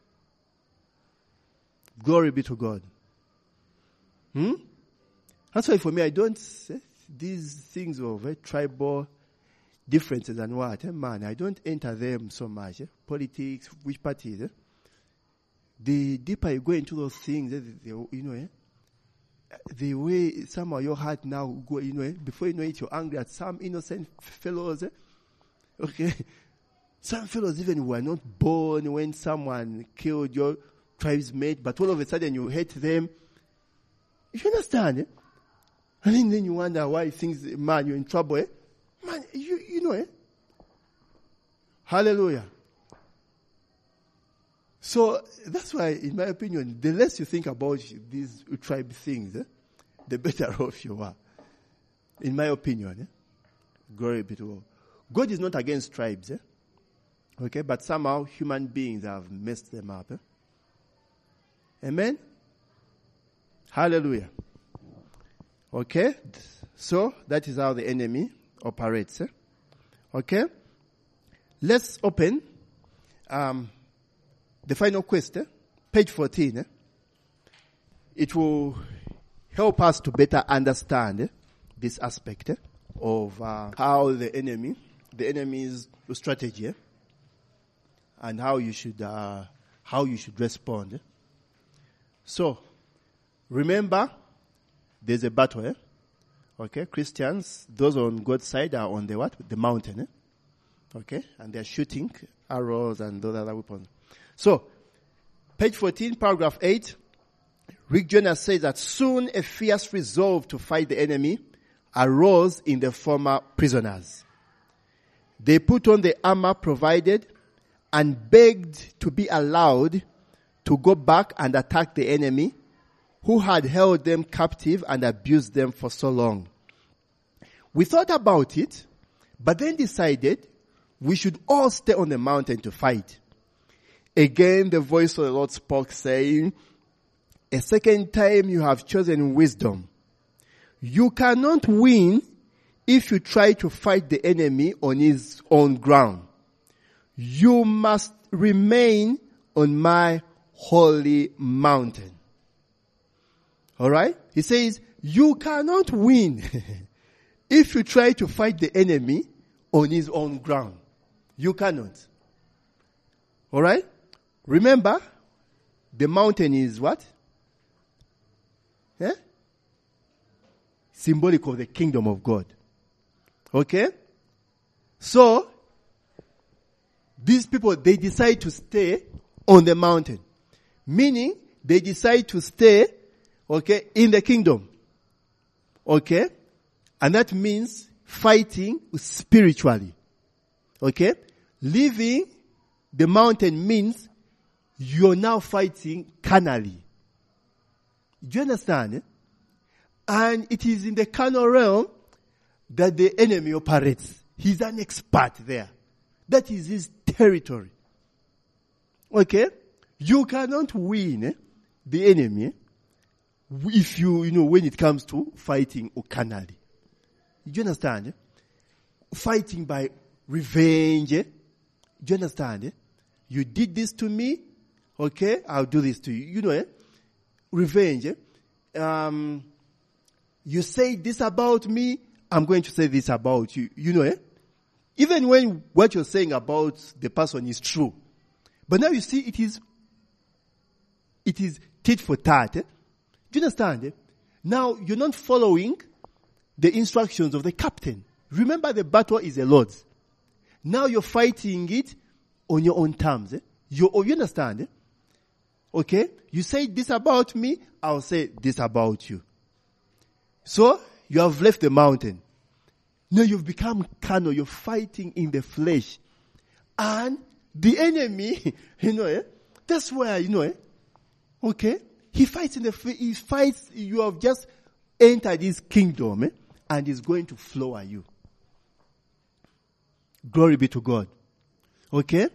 Glory be to God. Hmm? That's why for me, I don't, eh, these things of eh, tribal differences and what, eh, man, I don't enter them so much. Eh? Politics, which parties, eh? The deeper you go into those things, eh, the, the, you know, eh, the way somehow your heart now go, you know, eh, before you know it, you're angry at some innocent fellows, eh? Okay? Some fellows even were not born when someone killed your tribesmate, but all of a sudden you hate them. You understand, eh? And then you wonder why things, man, you're in trouble, eh? Man, you, you know, eh? Hallelujah. So, that's why, in my opinion, the less you think about these tribe things, eh, the better off you are. In my opinion, eh? Glory be to God. God is not against tribes, eh? Okay, but somehow human beings have messed them up, eh? Amen? Hallelujah. Okay? So, that is how the enemy operates. Eh? Okay? Let's open um, the final quest, eh? Page fourteen. Eh? It will help us to better understand eh, this aspect eh, of uh, how the enemy, the enemy's strategy, eh? And how you should, uh, how you should respond. Eh? So, remember, there's a battle, eh? Okay, Christians, those on God's side are on the what? The mountain. Eh? Okay, and they're shooting arrows and those other weapons. So, page fourteen, paragraph eight, Rick Joyner says that soon a fierce resolve to fight the enemy arose in the former prisoners. They put on the armor provided and begged to be allowed to go back and attack the enemy who had held them captive and abused them for so long. We thought about it, but then decided we should all stay on the mountain to fight. Again, the voice of the Lord spoke, saying, a second time you have chosen wisdom. You cannot win if you try to fight the enemy on his own ground. You must remain on my holy mountain. Alright? He says, you cannot win if you try to fight the enemy on his own ground. You cannot. Alright? Remember, the mountain is what? Yeah? Symbolic of the kingdom of God. Okay? So, these people, they decide to stay on the mountain. Meaning, they decide to stay, okay, in the kingdom. Okay? And that means fighting spiritually. Okay? Leaving the mountain means you're now fighting carnally. Do you understand? Eh? And it is in the carnal realm that the enemy operates. He's an expert there. That is his territory. Okay? You cannot win eh, the enemy if you, you know, when it comes to fighting carnally. Do you understand? Eh? Fighting by revenge. Eh? Do you understand? Eh? You did this to me, okay? I'll do this to you. You know, eh? Revenge. Eh? Um, you say this about me, I'm going to say this about you. You know, eh? Even when what you're saying about the person is true. But now you see it is, it is tit for tat. Eh? Do you understand? Eh? Now you're not following the instructions of the captain. Remember, the battle is the Lord's. Now you're fighting it on your own terms. Eh? You, oh, you understand? Eh? Okay? You say this about me, I'll say this about you. So, you have left the mountain. Now you've become carnal. You're fighting in the flesh. And the enemy, you know, eh? That's where, you know, eh? Okay? He fights in the flesh. He fights, you have just entered his kingdom, eh? And he's going to floor you. Glory be to God. Okay?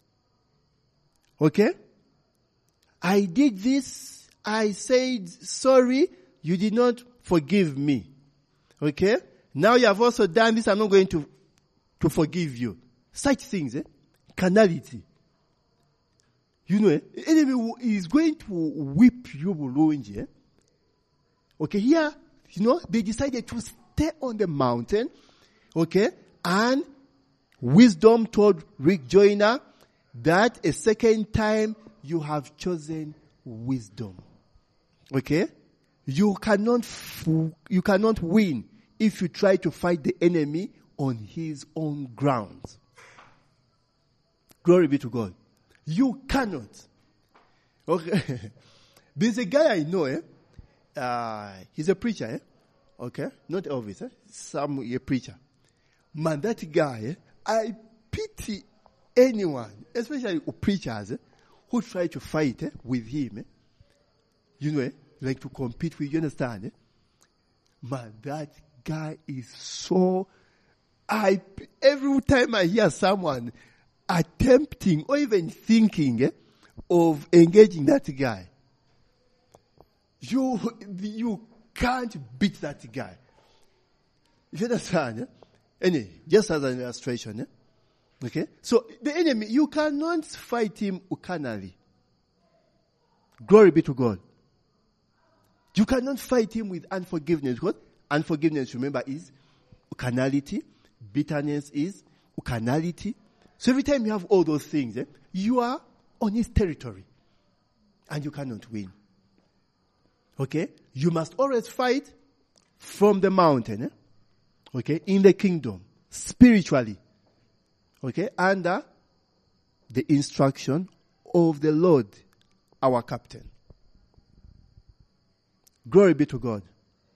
Okay? I did this. I said sorry. You did not forgive me. Okay? Now you have also done this. I'm not going to, to forgive you. Such things, eh? Carnality. You know, eh? The enemy is going to whip you, eh? Okay, here, you know, they decided to stay on the mountain. Okay? And wisdom told Rick Joyner that a second time you have chosen wisdom. Okay? You cannot, f- you cannot win if you try to fight the enemy on his own grounds. Glory be to God. You cannot. Okay? There's a guy I know, eh? Uh, he's a preacher, eh? Okay? Not Elvis, eh? Some, a preacher. Man, that guy, eh? I pity anyone, especially preachers, eh? Who try to fight eh? with him. Eh? You know, eh? Like to compete with, you understand? Eh? Man, that guy is so, I, every time I hear someone attempting or even thinking eh, of engaging that guy, you, you can't beat that guy. You understand? Eh? Anyway, just as an illustration, eh? Okay? So, the enemy, you cannot fight him carnally. Glory be to God. You cannot fight him with unforgiveness. Because unforgiveness, remember, is carnality. Bitterness is carnality. So every time you have all those things, eh, you are on his territory. And you cannot win. Okay? You must always fight from the mountain, eh? Okay, in the kingdom, spiritually, okay, under the instruction of the Lord, our captain. Glory be to God.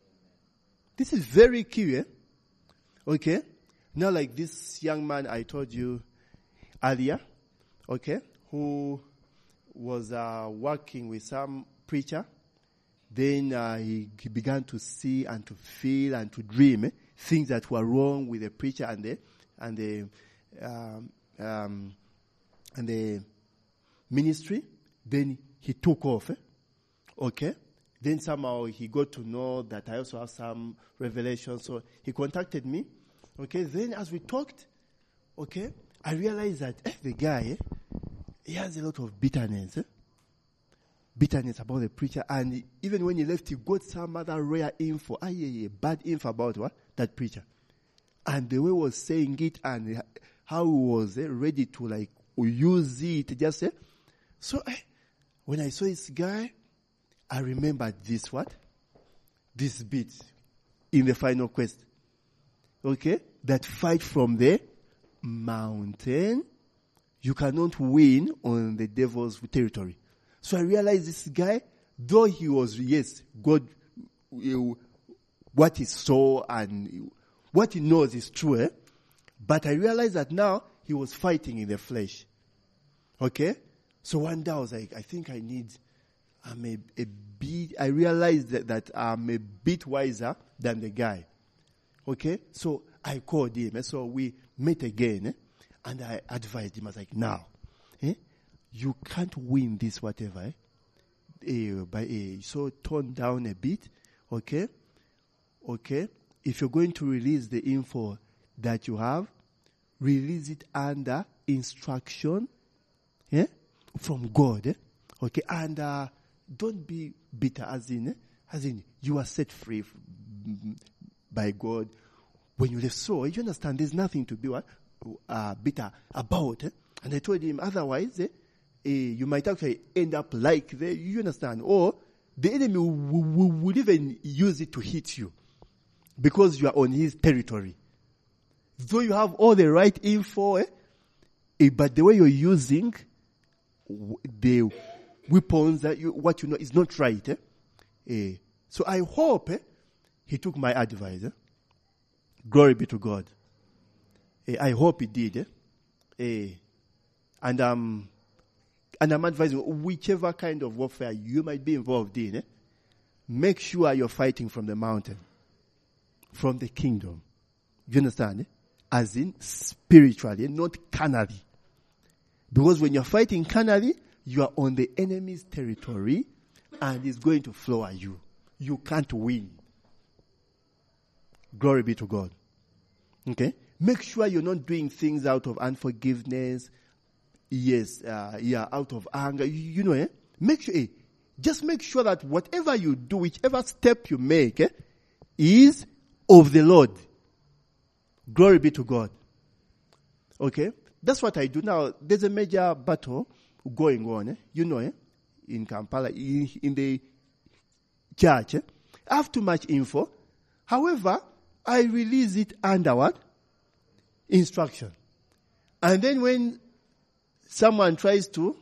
This is very key, eh? Okay, now like this young man I told you earlier, okay, who was uh, working with some preacher. Then uh, he, he began to see and to feel and to dream eh, things that were wrong with the preacher and the and the um, um, and the ministry. Then he took off. Eh? Okay. Then somehow he got to know that I also have some revelation. So he contacted me. Okay. Then as we talked, okay, I realized that eh, the guy eh, he has a lot of bitterness. Eh? Bitterness about the preacher, and even when he left, he got some other rare info, ah, yeah, yeah, bad info about what that preacher, and the way he was saying it, and how he was eh, ready to like use it, just eh. So eh, when I saw this guy, I remembered this what, this bit in the final quest, okay, that fight from the mountain, you cannot win on the devil's territory. So I realized this guy, though he was, yes, God, uh, what he saw and what he knows is true, eh? But I realized that now he was fighting in the flesh. Okay? So one day I was like, I think I need, I'm a, a bit, I realized that, that I'm a bit wiser than the guy. Okay? So I called him, eh? So we met again, eh? And I advised him, I was like, now, eh? You can't win this whatever, eh? Uh, by a uh, so tone down a bit, okay? Okay? If you're going to release the info that you have, release it under instruction, yeah, from God, eh? Okay? And uh, don't be bitter, as in, eh? as in you are set free f- by God when you left. So you understand, there's nothing to be what uh, bitter about, eh? And I told him, otherwise, eh? Uh, you might actually end up like the, you understand, or the enemy w- w- would even use it to hit you because you are on his territory. Though you have all the right info, eh, eh, but the way you're using w- the weapons that you, what you know is not right. Eh? Eh, so I hope eh, he took my advice. Eh? Glory be to God. Eh, I hope he did. Eh? Eh, and um. And I'm advising, whichever kind of warfare you might be involved in, eh, make sure you're fighting from the mountain, from the kingdom. You understand? Eh? As in spiritually, not carnally. Because when you're fighting carnally, you are on the enemy's territory and it's going to flow at you. You can't win. Glory be to God. Okay? Make sure you're not doing things out of unforgiveness. Yes, uh, yeah, out of anger, you, you know, eh? Make sure, eh, just make sure that whatever you do, whichever step you make, eh, is of the Lord. Glory be to God. Okay? That's what I do now. There's a major battle going on, eh? You know, eh? In Kampala, in, in the church. Eh? I have too much info. However, I release it under what? Instruction. And then when someone tries to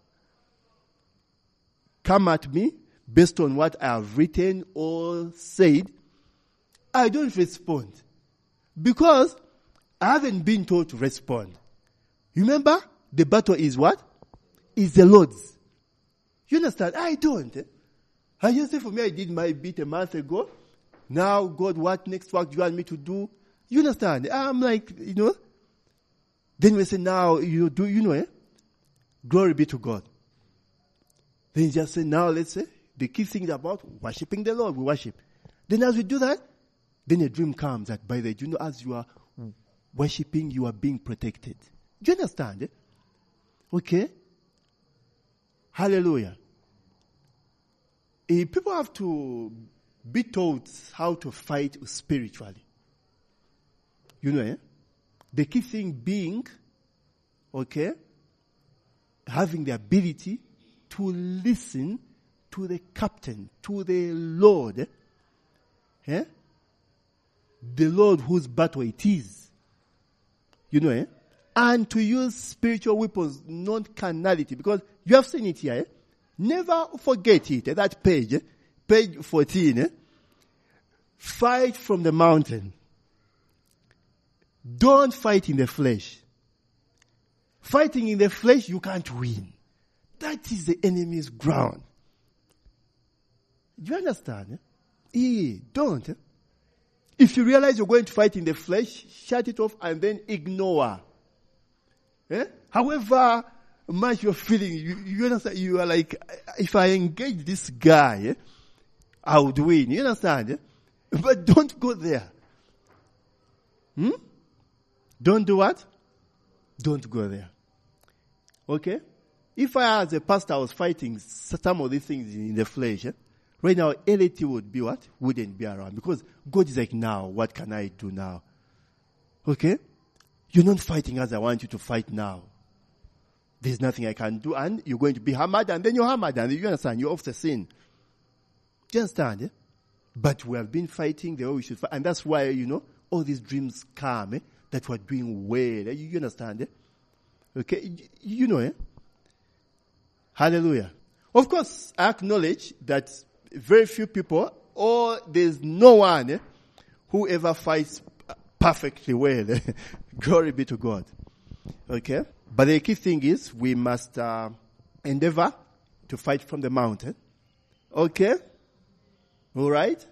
come at me based on what I have written or said, I don't respond. Because I haven't been told to respond. Remember, the battle is what? Is the Lord's. You understand? I don't. Eh? I just say for me, I did my bit a month ago. Now, God, what next work do you want me to do? You understand? I'm like, you know. Then we say, now, you do, you know, eh? Glory be to God. Then you just say, now let's say, the key thing is about worshiping the Lord. We worship. Then as we do that, then a dream comes that by the way, you know, as you are worshiping, you are being protected. Do you understand? Eh? Okay? Hallelujah. Eh, people have to be taught how to fight spiritually. You know, eh? The key thing being, okay, having the ability to listen to the captain, to the Lord. Eh? the Lord whose battle it is. You know, eh? And to use spiritual weapons, not carnality, because you have seen it here. Eh? Never forget it, eh? That page, eh? Page fourteen. Eh? Fight from the mountain. Don't fight in the flesh. Fighting in the flesh, you can't win. That is the enemy's ground. Do you understand? Eh? Yeah, don't. Eh? If you realize you're going to fight in the flesh, shut it off and then ignore. Eh? However much you're feeling, you, you understand? You are like, if I engage this guy, eh, I would win. You understand? Eh? But don't go there. Hmm? Don't do what? Don't go there. Okay? If I, as a pastor, was fighting some of these things in the flesh, eh, right now, L A T would be what? Wouldn't be around. Because God is like, now, what can I do now? Okay? You're not fighting as I want you to fight now. There's nothing I can do, and you're going to be hammered, and then you're hammered, and you understand, you're off the scene. Do you understand? Eh? But we have been fighting the way we should fight, and that's why, you know, all these dreams come, eh, that we're doing well. Eh? You, you understand? Eh? Okay? You, you know, eh? Hallelujah. Of course, I acknowledge that very few people, or there's no one eh, who ever fights perfectly well. Eh? Glory be to God. Okay? But the key thing is we must uh, endeavor to fight from the mountain. Okay? All right?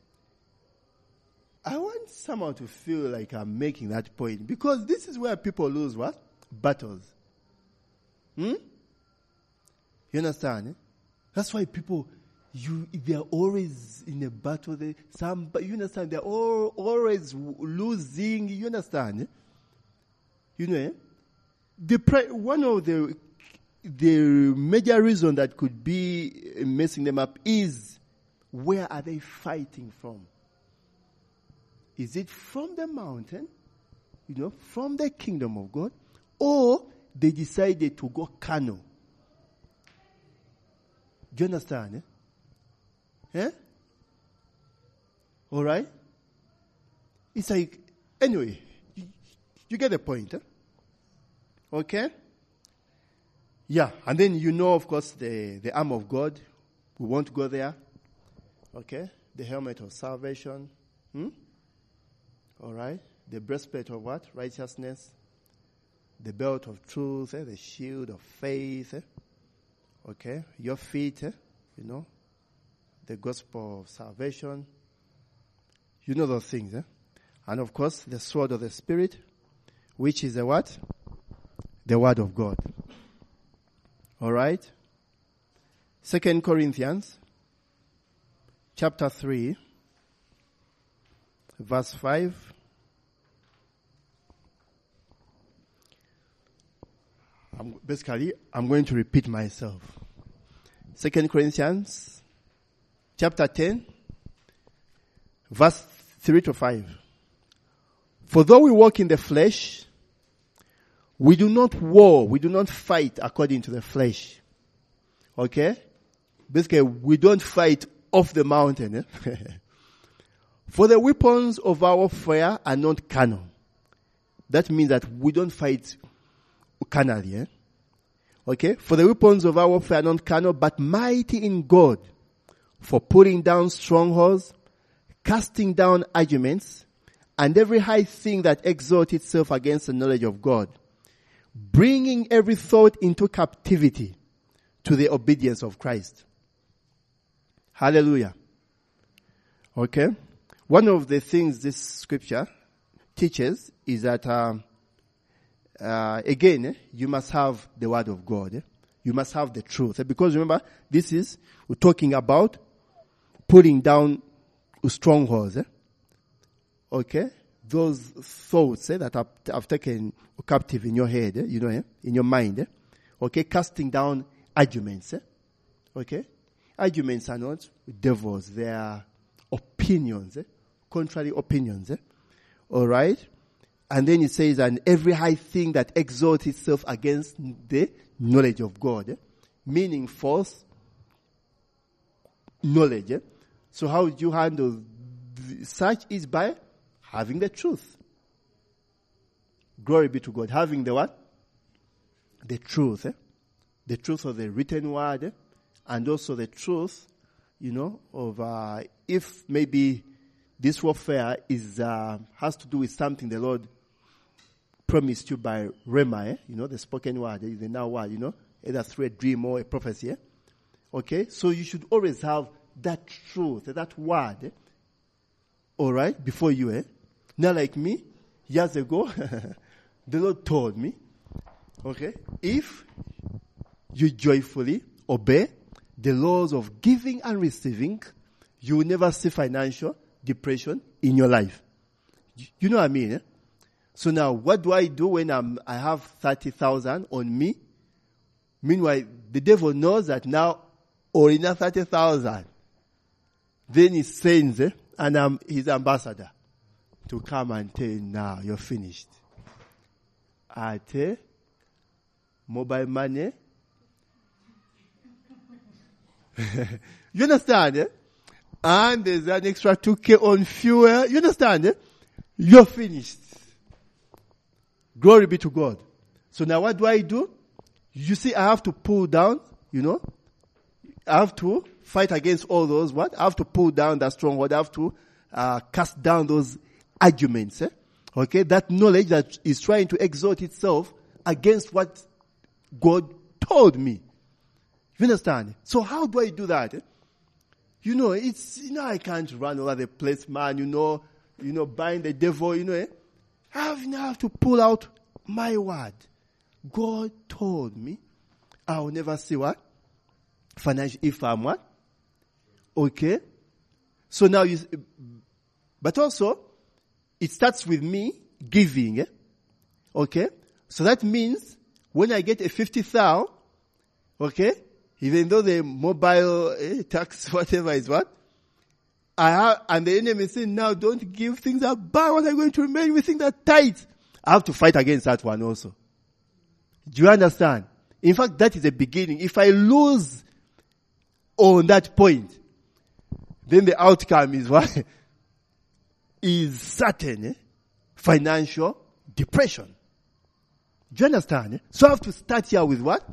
I want someone to feel like I'm making that point, because this is where people lose what? Battles. Hmm? You understand? Eh? That's why people, you they are always in a battle. They, some, but you understand? They're all, always losing. You understand? Eh? You know? Eh? The pre- one of the the major reason that could be messing them up is, where are they fighting from? Is it from the mountain, you know, from the kingdom of God, or they decided to go carnal? Do you understand? Eh? Eh? All right? It's like, anyway, you, you get the point, eh? Okay? Yeah, and then you know, of course, the, the arm of God. We won't go there. Okay? The helmet of salvation. Hmm? All right? The breastplate of what? Righteousness. The belt of truth. Eh? The shield of faith. Eh? Okay? Your feet, eh? You know? The gospel of salvation. You know those things, eh? And of course, the sword of the Spirit, which is the what? The word of God. All right? Second Corinthians, chapter three, verse five. I'm, basically, I'm going to repeat myself. Second Corinthians, chapter ten, verse three to five. For though we walk in the flesh, we do not war, we do not fight according to the flesh. Okay? Basically, we don't fight off the mountain. Eh? For the weapons of our warfare are not carnal. That means that we don't fight carnally. Eh? Okay? For the weapons of our warfare are not carnal, but mighty in God, for putting down strongholds, casting down arguments, and every high thing that exalts itself against the knowledge of God, bringing every thought into captivity to the obedience of Christ. Hallelujah. Okay? One of the things this scripture teaches is that, uh, uh, again, eh, you must have the word of God. Eh? You must have the truth. Eh? Because remember, this is, we're talking about putting down strongholds. Eh? Okay? Those thoughts eh, that have, have taken captive in your head, eh, you know, eh, in your mind. Eh? Okay? Casting down arguments. Eh? Okay? Arguments are not devils. They are opinions. Eh? Contrary opinions. Eh? All right? And then it says, and every high thing that exalts itself against the knowledge of God. Eh? Meaning false knowledge. Eh? So how do you handle th- such is by Having the truth. Glory be to God. Having the what? The truth. Eh? The truth of the written word. Eh? And also the truth, you know, of uh, if maybe this warfare is uh, has to do with something the Lord promised you by Rhema, eh? You know, the spoken word, the now word, you know, either through a dream or a prophecy. Eh? Okay? So you should always have that truth, that word, eh? All right, before you. Eh? Now like me, years ago, the Lord told me, okay, if you joyfully obey the laws of giving and receiving, you will never see financial depression in your life. You know what I mean? Eh? So now, what do I do when I'm, I have thirty thousand on me? Meanwhile, the devil knows that now, or in thirty thousand, then he sends, eh, and I'm his ambassador to come and tell you, now you're finished. At eh, mobile money. You understand? Eh? And there's an extra two K on fuel. You understand? Eh? You're finished. Glory be to God. So now what do I do? You see, I have to pull down, you know. I have to fight against all those, what? I have to pull down that stronghold. I have to uh, cast down those arguments. Eh? Okay? That knowledge that is trying to exalt itself against what God told me. You understand? So how do I do that? Eh? You know, it's, you know, I can't run all over the place, man, you know, you know, bind the devil, you know, eh? I have, I have to pull out my word. God told me I will never see what? Financial, if I'm what? Okay. So now you, but also, it starts with me giving, eh? Okay. So that means when I get a fifty thousand, okay, even though the mobile eh, tax, whatever is what, I have, and the enemy is saying, now don't give things that bad, what are going to remain with things that tight? I have to fight against that one also. Do you understand? In fact, that is the beginning. If I lose on that point, then the outcome is what? Is certain, eh? Financial depression. Do you understand? Eh? So I have to start here with what?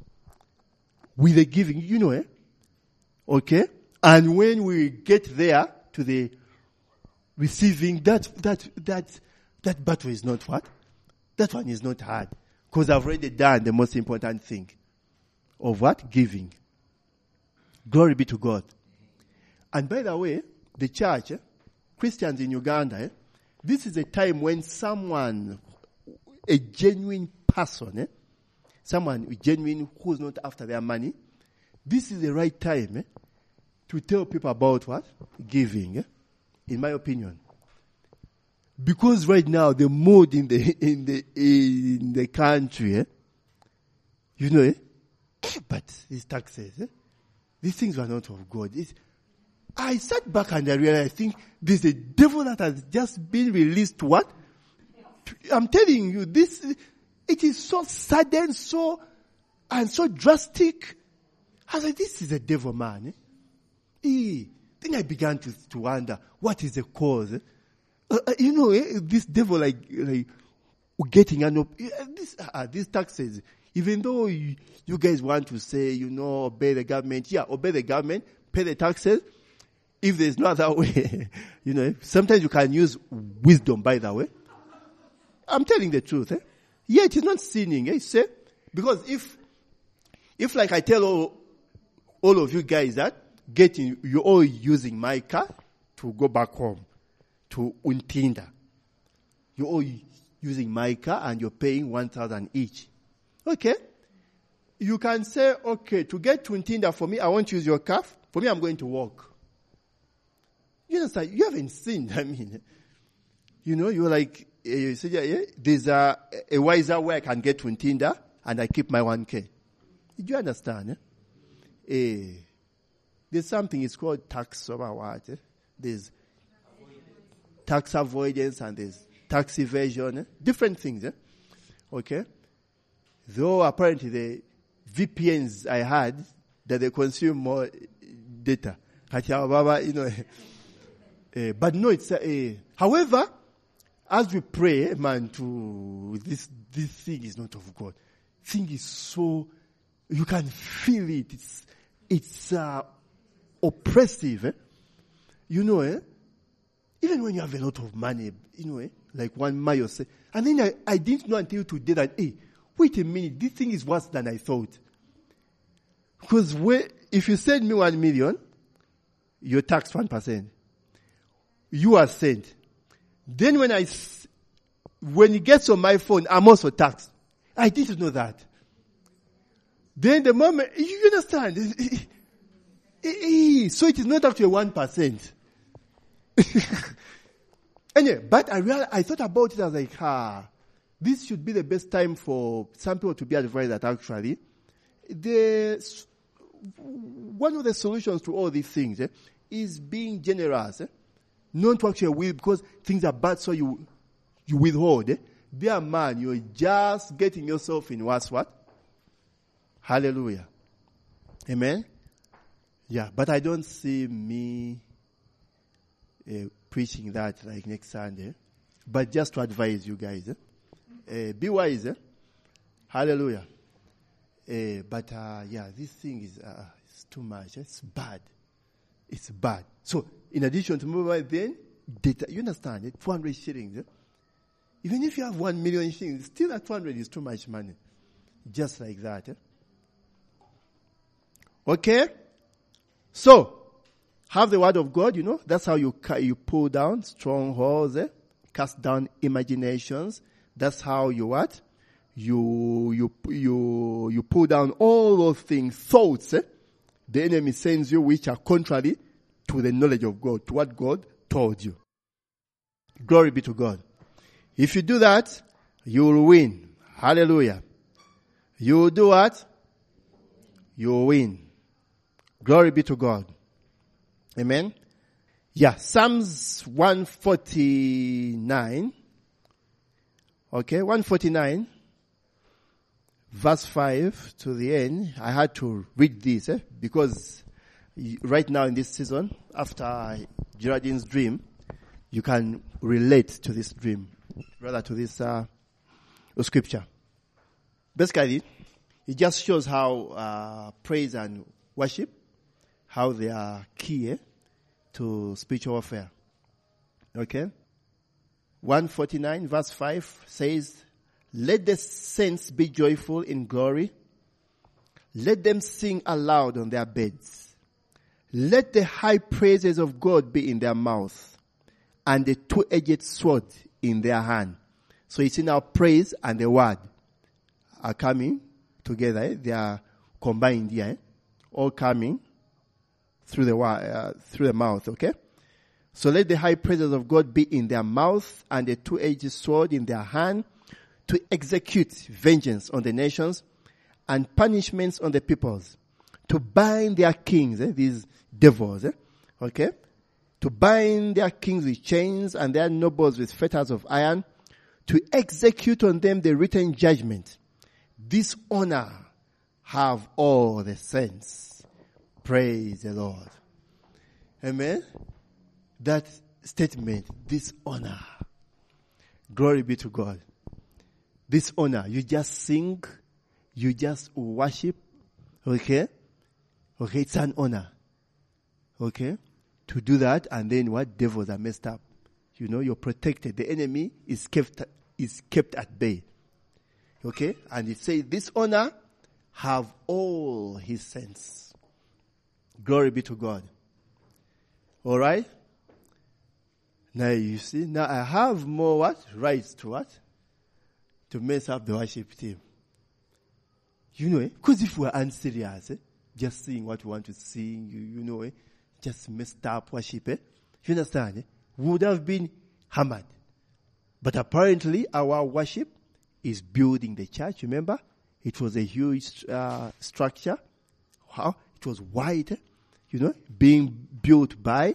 With the giving, you know, eh? Okay? And when we get there to the receiving, that, that, that, that battle is not what? That one is not hard. Because I've already done the most important thing. Of what? Giving. Glory be to God. And by the way, the church, eh? Christians in Uganda, eh? This is a time when someone, a genuine person, eh? Someone genuine who's not after their money, this is the right time eh, to tell people about what? Giving, eh? In my opinion. Because right now the mood in the in the in the country, eh, you know, eh, but these taxes, eh, these things were not of God. It's, I sat back and I realized, I think there's a devil that has just been released to what? I'm telling you, this, it is so sudden, so, and so drastic. I was like, this is a devil, man. Eh? Eh. Then I began to, to wonder, what is the cause? Eh? Uh, uh, you know, eh, this devil, like, like getting an, op- uh, this, uh, these taxes, even though you, you guys want to say, you know, obey the government, yeah, obey the government, pay the taxes. If there's no other way, you know, sometimes you can use wisdom, by the way. I'm telling the truth, eh? Yeah, it is not sinning, eh? Say, because if, if like I tell all, all of you guys that, getting, you're all using my car to go back home to Untinda. You're all using my car and you're paying one thousand each. Okay? You can say, okay, to get to Untinda for me, I won't use your car. For me, I'm going to walk. You understand? You haven't sinned. I mean, you know, you're like, uh, you say, yeah, yeah, there's a, a wiser way I can get to Untinda and I keep my one K. Do you understand? Eh? Uh, there's something, it's called tax over what? Eh? There's tax avoidance and there's tax evasion. Eh? Different things. Eh? Okay? Though apparently the V P Ns I had, that they consume more data. You know, uh, but no, it's, uh, however, as we pray, man, to this, this thing is not of God. Thing is so, you can feel it. It's, it's, uh, oppressive, eh? You know, eh? Even when you have a lot of money, you know, eh? Like one mayo said. And then I, I didn't know until today that, hey, wait a minute, this thing is worse than I thought. Because if you send me one million, you're taxed one percent. You are sent. Then when I, when it gets on my phone, I'm also taxed. I didn't know that. Then the moment, you understand? So it is not actually one percent. Anyway, but I realized, I thought about it, I was like, ah, this should be the best time for some people to be advised that actually, the, one of the solutions to all these things eh, is being generous. Eh? Not to actually will because things are bad, so you, you withhold. Eh? Dear man, you're just getting yourself in worse what? Hallelujah. Amen? Yeah, but I don't see me uh, preaching that like next Sunday. But just to advise you guys, eh? uh, be wise. Eh? Hallelujah. Uh, but uh, yeah, this thing is uh, it's too much. It's bad. It's bad. So in addition to mobile then, data, you understand it? two hundred shillings. Eh? Even if you have one million shillings, still at two hundred is too much money. Just like that. Eh? Okay? So, have the word of God, you know. That's how you you pull down strongholds, eh? Cast down imaginations. That's how you what? You you you you pull down all those things, thoughts, eh? The enemy sends you which are contrary to the knowledge of God, to what God told you. Glory be to God. If you do that, you will win. Hallelujah. You will do what? You will win. Glory be to God. Amen. Yeah, Psalms one forty-nine. Okay, one forty-nine. Verse five to the end. I had to read this eh, because right now in this season, after Geraldine's dream, you can relate to this dream, rather to this uh, scripture. Basically, it just shows how uh, praise and worship, how they are key eh, to spiritual warfare. Okay? one forty-nine verse five says, let the saints be joyful in glory. Let them sing aloud on their beds. Let the high praises of God be in their mouth and the two-edged sword in their hand. So it's in our praise and the word are coming together. Eh? They are combined here. Eh? All coming through the uh, through the mouth, okay? So let the high praises of God be in their mouth and the two-edged sword in their hand to execute vengeance on the nations and punishments on the peoples, to bind their kings, eh, these devils, eh, okay? To bind their kings with chains and their nobles with fetters of iron, to execute on them the written judgment. This honor have all the saints. Praise the Lord. Amen. That statement, this honor. Glory be to God. This honor, you just sing, you just worship, okay? Okay, it's an honor. Okay? To do that, and then what? Devils are messed up. You know, you're protected. The enemy is kept, is kept at bay. Okay? And it says, this honor have all his saints. Glory be to God. Alright? Now you see, now I have more what? Rights to what? To mess up the worship team. You know, because eh? if we're unserious, eh? just sing what we want to sing, you, you know, eh? just messed up worship, eh? You understand? Eh? We would have been hammered. But apparently our worship is building the church. Remember? It was a huge uh, structure. How? It was wide, eh? you know, being built by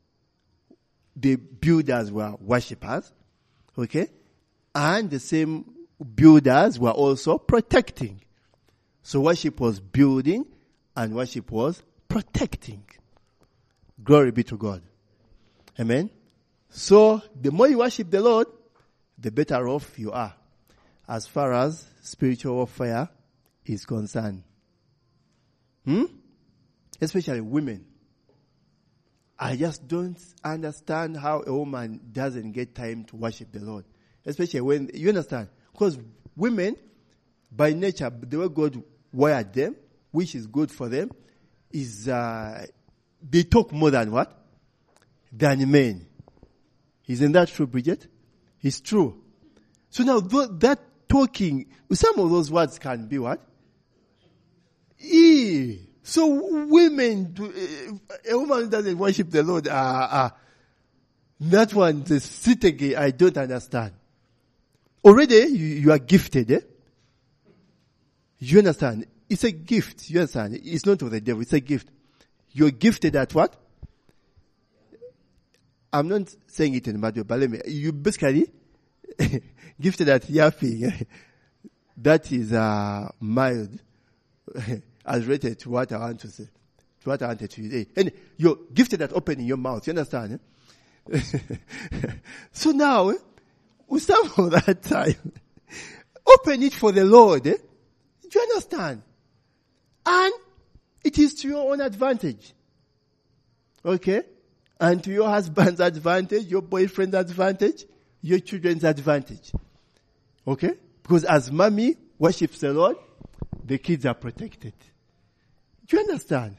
the builders were worshippers. Okay? And the same builders were also protecting. So worship was building and worship was protecting. Glory be to God. Amen. So the more you worship the Lord, the better off you are as far as spiritual warfare is concerned. Hmm? Especially women. I just don't understand how a woman doesn't get time to worship the Lord. Especially when, you understand? Because women, by nature, the way God wired them, which is good for them, is uh, they talk more than what? Than men. Isn't that true, Bridget? It's true. So now th- that talking, some of those words can be what? E. So women, a woman who doesn't worship the Lord, uh, uh, that one, the sitege, I don't understand. Already, you, you are gifted, eh? You understand? It's a gift, you understand? It's not of the devil, it's a gift. You're gifted at what? I'm not saying it in a bad way, but let me, you basically gifted at yapping. That is uh, mild. As related to what I want to say, to what I wanted to say. And you're gifted at opening your mouth. You understand? Eh? So now, eh, with some of that time, open it for the Lord. Eh? Do you understand? And it is to your own advantage. Okay? And to your husband's advantage, your boyfriend's advantage, your children's advantage. Okay? Because as mommy worships the Lord, the kids are protected. Do you understand?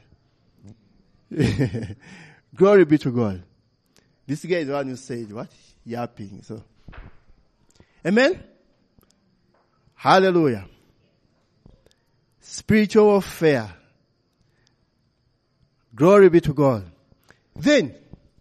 Glory be to God. This guy is the one who said what? Yapping. So, amen? Hallelujah. Spiritual warfare. Glory be to God. Then,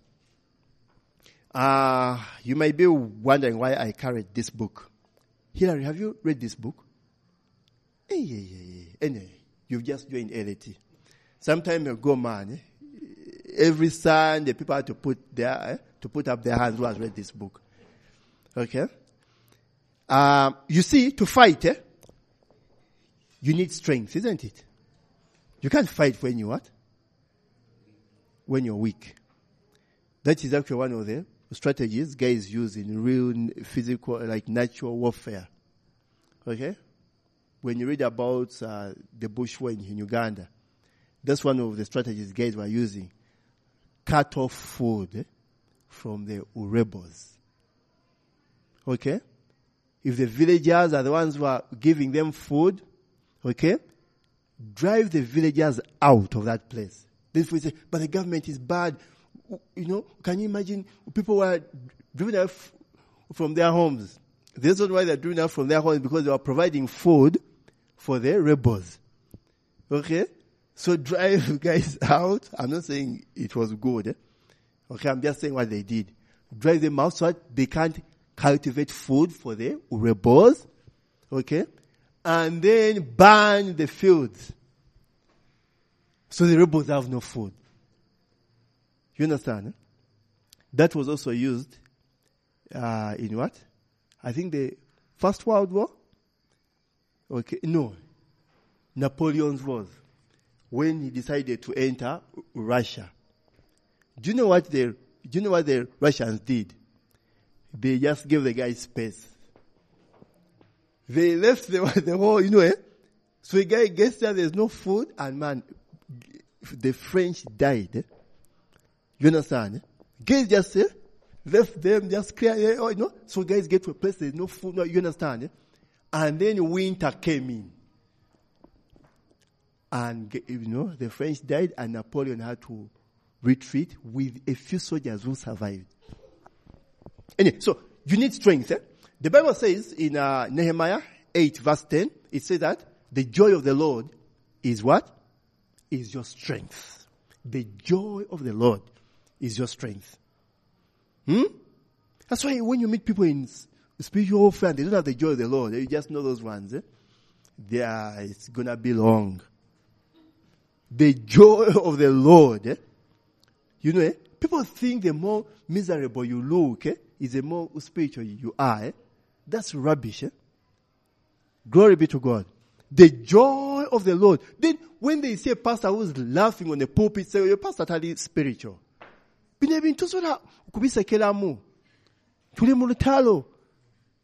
uh, you might be wondering why I carried this book. Hilary, have you read this book? Hey, yeah, yeah, yeah. Anyway, you've just joined L A T. Some time ago, man, eh, every Sunday people had to put their eh, to put up their hands who has read this book. Okay? Um, you see, to fight, eh, you need strength, isn't it? You can't fight when you what? When you're weak. That is actually one of the strategies guys use in real physical, like natural warfare. Okay? When you read about uh, the bush war in Uganda, that's one of the strategies guys were using. Cut off food eh, from the rebels. Okay? If the villagers are the ones who are giving them food, okay, drive the villagers out of that place. Then we say, but the government is bad. You know, can you imagine people were driven out from their homes? The reason why they're driven out from their homes is because they were providing food for the rebels. Okay? So drive guys out. I'm not saying it was good. Eh? Okay, I'm just saying what they did. Drive them out so that they can't cultivate food for the rebels. Okay? And then burn the fields. So the rebels have no food. You understand? Eh? That was also used uh, in what? I think the First World War. Okay, no. Napoleon's wars. When he decided to enter Russia. Do you know what the, do you know what the Russians did? They just gave the guy space. They left the, the whole, you know, eh? So the guy gets there, there's no food, and man, the French died. Eh? You understand? Eh? Guys just eh? left them, just clear, eh? Oh, you know? So guys get to a place, there's no food, no, you understand? Eh? And then winter came in. And, you know, the French died and Napoleon had to retreat with a few soldiers who survived. Anyway, so you need strength. Eh? The Bible says in uh, Nehemiah eight verse ten, it says that the joy of the Lord is what? Is your strength. The joy of the Lord is your strength. Hmm? That's why when you meet people in spiritual warfare, they don't have the joy of the Lord. You just know those ones. Eh? They are, it's going to be long. The joy of the Lord. Eh? You know, eh? People think the more miserable you look, eh, is the more spiritual you are. Eh? That's rubbish. Eh? Glory be to God. The joy of the Lord. Then when they see a pastor who's laughing on the pulpit, say, your pastor is spiritual. Binebintu soda kubisekela mu. Tuli mu lutalo.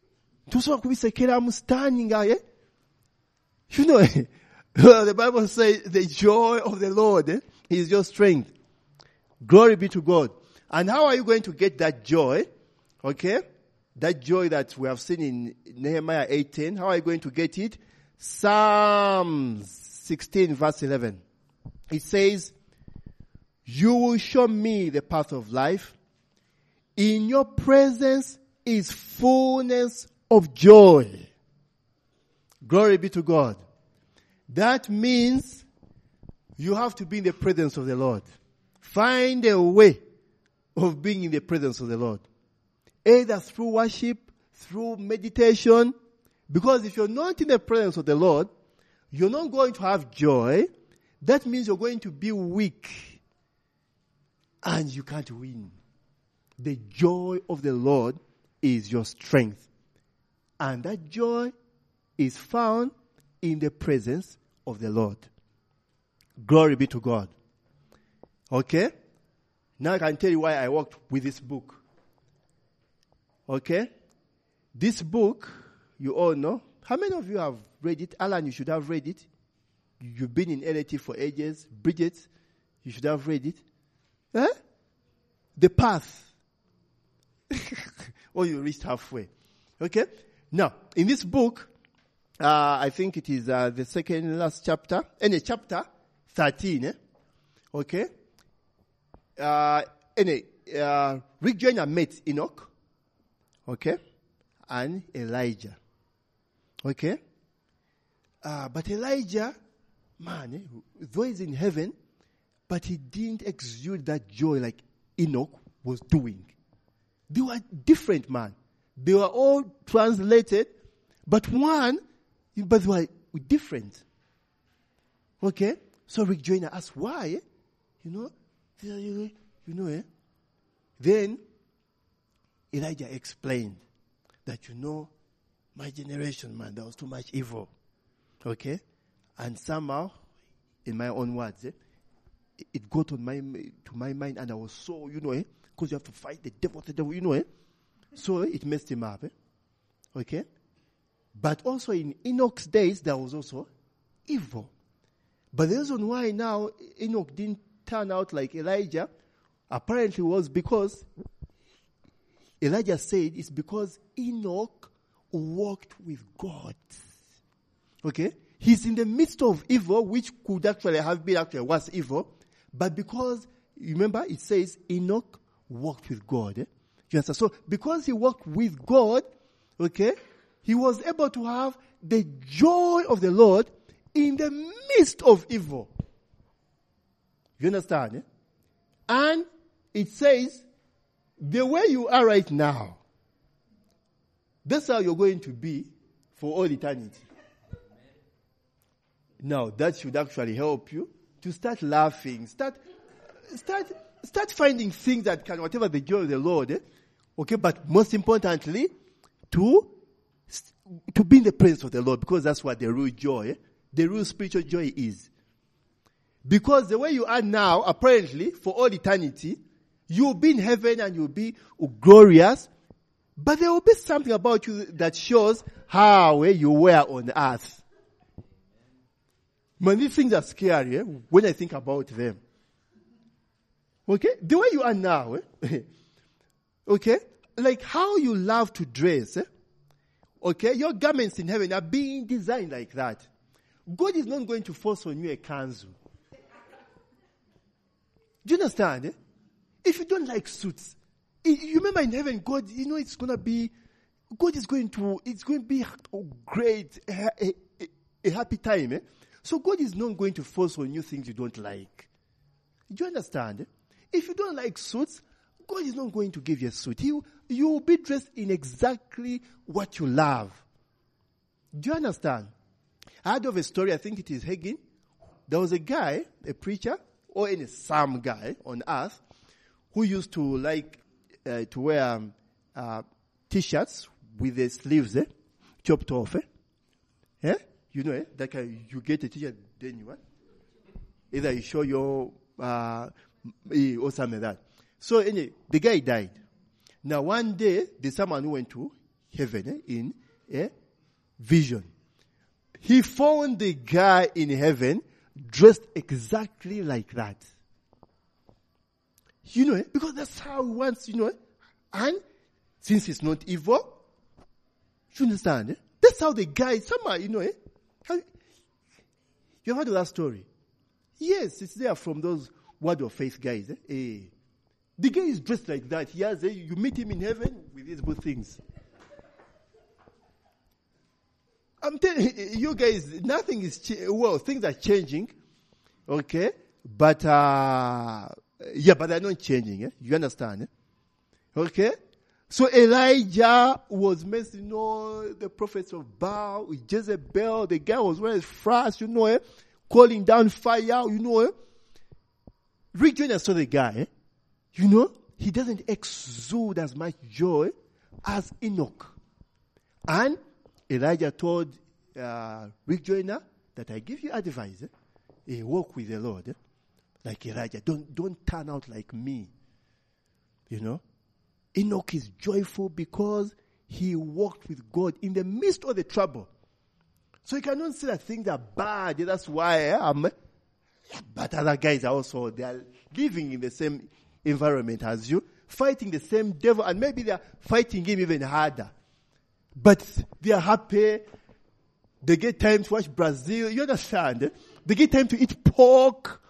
Tusobola kubisekeramu standing nga, eh? You know, the Bible says the joy of the Lord, eh, is your strength. Glory be to God. And how are you going to get that joy? Okay? That joy that we have seen in Nehemiah eighteen. How are you going to get it? Psalm sixteen verse eleven. It says, you will show me the path of life. In your presence is fullness of joy. Glory be to God. That means you have to be in the presence of the Lord. Find a way of being in the presence of the Lord. Either through worship, through meditation. Because if you're not in the presence of the Lord, you're not going to have joy. That means you're going to be weak. And you can't win. The joy of the Lord is your strength. And that joy is found in the presence of the Lord. Glory be to God. Okay? Now I can tell you why I worked with this book. Okay? This book, you all know. How many of you have read it? Alan, you should have read it. You've been in L A T for ages. Bridget, you should have read it. Eh? The path. Or you reached halfway. Okay? Now, in this book, uh, I think it is uh, the second last chapter. Any chapter thirteen. Eh? Okay? Uh, any, uh, Rick Joyner met Enoch. Okay? And Elijah. Okay? Uh, but Elijah, man, eh, though he's in heaven, but he didn't exude that joy like Enoch was doing. They were different, man. They were all translated, but one, but they were different. Okay? So Rick Joyner asked why, eh? You know? You know, eh? Then Elijah explained that, you know, my generation, man, there was too much evil. Okay? And somehow, in my own words, eh, it got on my to my mind, and I was so, you know, eh, because you have to fight the devil, the devil, you know, eh. So it messed him up, eh? Okay? But also in Enoch's days, there was also evil. But the reason why now Enoch didn't turn out like Elijah, apparently was because Elijah said it's because Enoch walked with God. Okay? He's in the midst of evil, which could actually have been actually was evil. But because, remember, it says Enoch walked with God. Eh? You understand? So, because he walked with God, okay, he was able to have the joy of the Lord in the midst of evil. You understand? Eh? And it says, the way you are right now, that's how you're going to be for all eternity. Now, that should actually help you to start laughing, start, start, start finding things that can, whatever the joy of the Lord, eh? Okay, but most importantly, to, to be in the presence of the Lord, because that's what the real joy, eh? The real spiritual joy is. Because the way you are now, apparently, for all eternity, you'll be in heaven and you'll be glorious, but there will be something about you that shows how eh, you were on earth. Man, these things are scary eh, when I think about them. Okay? The way you are now, eh? Okay? Like how you love to dress, eh? Okay? Your garments in heaven are being designed like that. God is not going to force on you a kanzu. Do you understand? Eh? If you don't like suits, you remember in heaven, God, you know it's going to be, God is going to, it's going to be a great, a, a, a happy time. Eh? So God is not going to force on you things you don't like. Do you understand? If you don't like suits, God is not going to give you a suit. He, you will be dressed in exactly what you love. Do you understand? I heard of a story, I think it is Hagin. There was a guy, a preacher, or any some guy on earth, who used to like uh, to wear um, uh, t-shirts with the sleeves eh, chopped off. Eh? Yeah? You know, eh? Like uh, you get a t-shirt, then you what? Either you show your, uh, or something like that. So anyway, the guy died. Now one day, there's someone who went to heaven eh, in eh, vision. He found the guy in heaven dressed exactly like that. You know, because that's how he wants, you know. And since he's not evil, you understand? Eh? That's how the guy, somehow, you know, eh? How, you heard of that story? Yes, it's there from those Word of Faith guys. Eh? Eh. The guy is dressed like that. He has, eh? You meet him in heaven with these good things. I'm telling you guys, nothing is, cha- well, things are changing, okay? But, uh, yeah, but they're not changing, eh? You understand, eh? Okay? So Elijah was messing all the prophets of Baal with Jezebel. The guy was wearing frost, you know, eh? Calling down fire, you know, eh? Rick Joyner saw the guy, eh? You know, he doesn't exude as much joy as Enoch. And Elijah told uh, Rick Joyner that I give you advice, eh? Eh, walk with the Lord, eh? Like Elijah. Don't, don't turn out like me. You know? Enoch is joyful because he walked with God in the midst of the trouble. So you cannot say that things are bad. That's why I'm. But other guys are also, they are living in the same environment as you, fighting the same devil, and maybe they are fighting him even harder. But they are happy. They get time to watch Brazil. You understand? Eh? They get time to eat pork.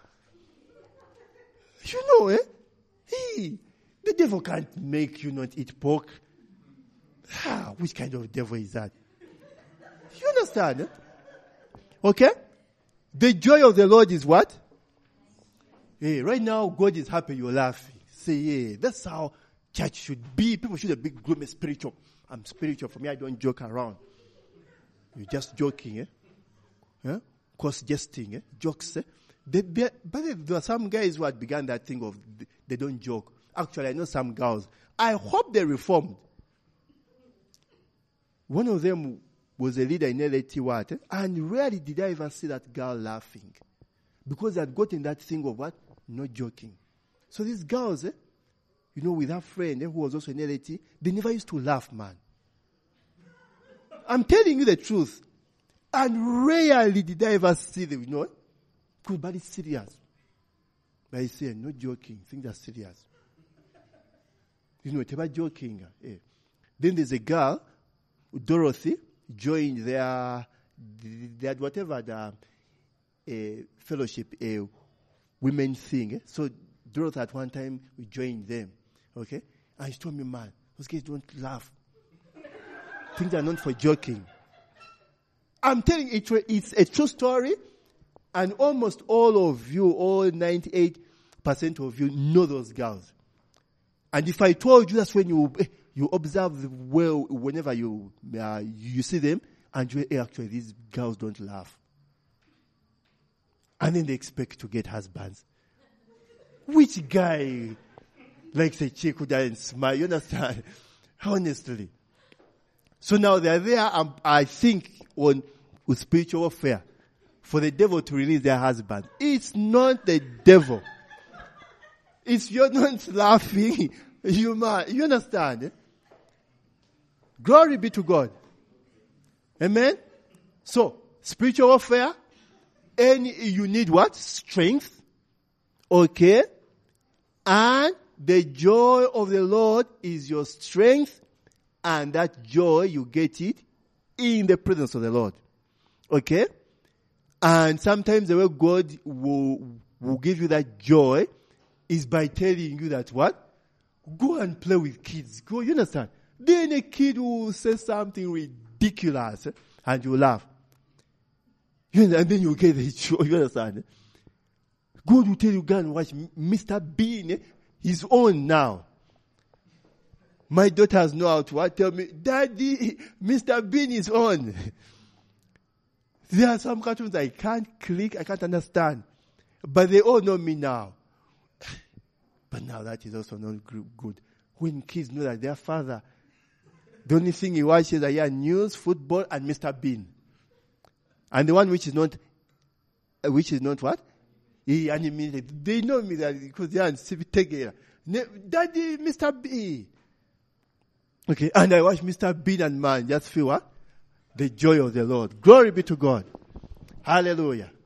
You know, eh? Hey, the devil can't make you not eat pork. Ah, which kind of devil is that? You understand? Eh? Okay? The joy of the Lord is what? Hey, right now, God is happy, you're laughing. Say, yeah, that's how church should be. People should be gloomy spiritual. I'm spiritual. For me, I don't joke around. You're just joking, eh? Huh? Course jesting, eh? Jokes, eh? They, they, but there are some guys who had begun that thing of they don't joke. Actually, I know some girls. I hope they reformed. One of them was a leader in L A T what? Eh? And rarely did I ever see that girl laughing. Because they had gotten that thing of what? Not joking. So these girls, eh? You know, with her friend eh, who was also in L A T, they never used to laugh, man. I'm telling you the truth. And rarely did I ever see them, you know. But it's serious. But I say, not joking. Things are serious. You know, it's about joking. Eh. Then there's a girl, Dorothy, joined their, their whatever, the uh, fellowship, a uh, women thing. Eh. So Dorothy at one time, we joined them. Okay? And she told me, man, those kids don't laugh. Things are not for joking. I'm telling you, it's a true story. And almost all of you, all ninety-eight percent of you know those girls. And if I told you, that's when you you observe the well, whenever you uh, you see them, and you hey, actually these girls don't laugh. And then they expect to get husbands. Which guy likes a chick who doesn't smile? You understand? Honestly. So now they're there, um, I think, on with spiritual warfare. For the devil to release their husband. It's not the devil. It's you're not laughing. You man, you understand? Eh? Glory be to God. Amen? So, spiritual warfare, and you need what? Strength. Okay? And the joy of the Lord is your strength, and that joy, you get it in the presence of the Lord. Okay? And sometimes the way God will, will give you that joy is by telling you that what? Go and play with kids. Go, you understand? Then a kid will say something ridiculous eh, and you laugh. You know, and then you get the joy. You understand? God will tell you, go and watch Mister Bean. Eh, he's on now. My daughters know how to what? Tell me, Daddy, Mister Bean is on. There are some cartoons I can't click, I can't understand. But they all know me now. But now that is also not good. When kids know that their father, the only thing he watches are yeah, news, football, and Mister Bean. And the one which is not, which is not what? He animated. They know me that because they are together. Daddy, Mister Bean. Okay, and I watch Mister Bean and man, just feel what? the joy of the Lord. Glory be to God. Hallelujah.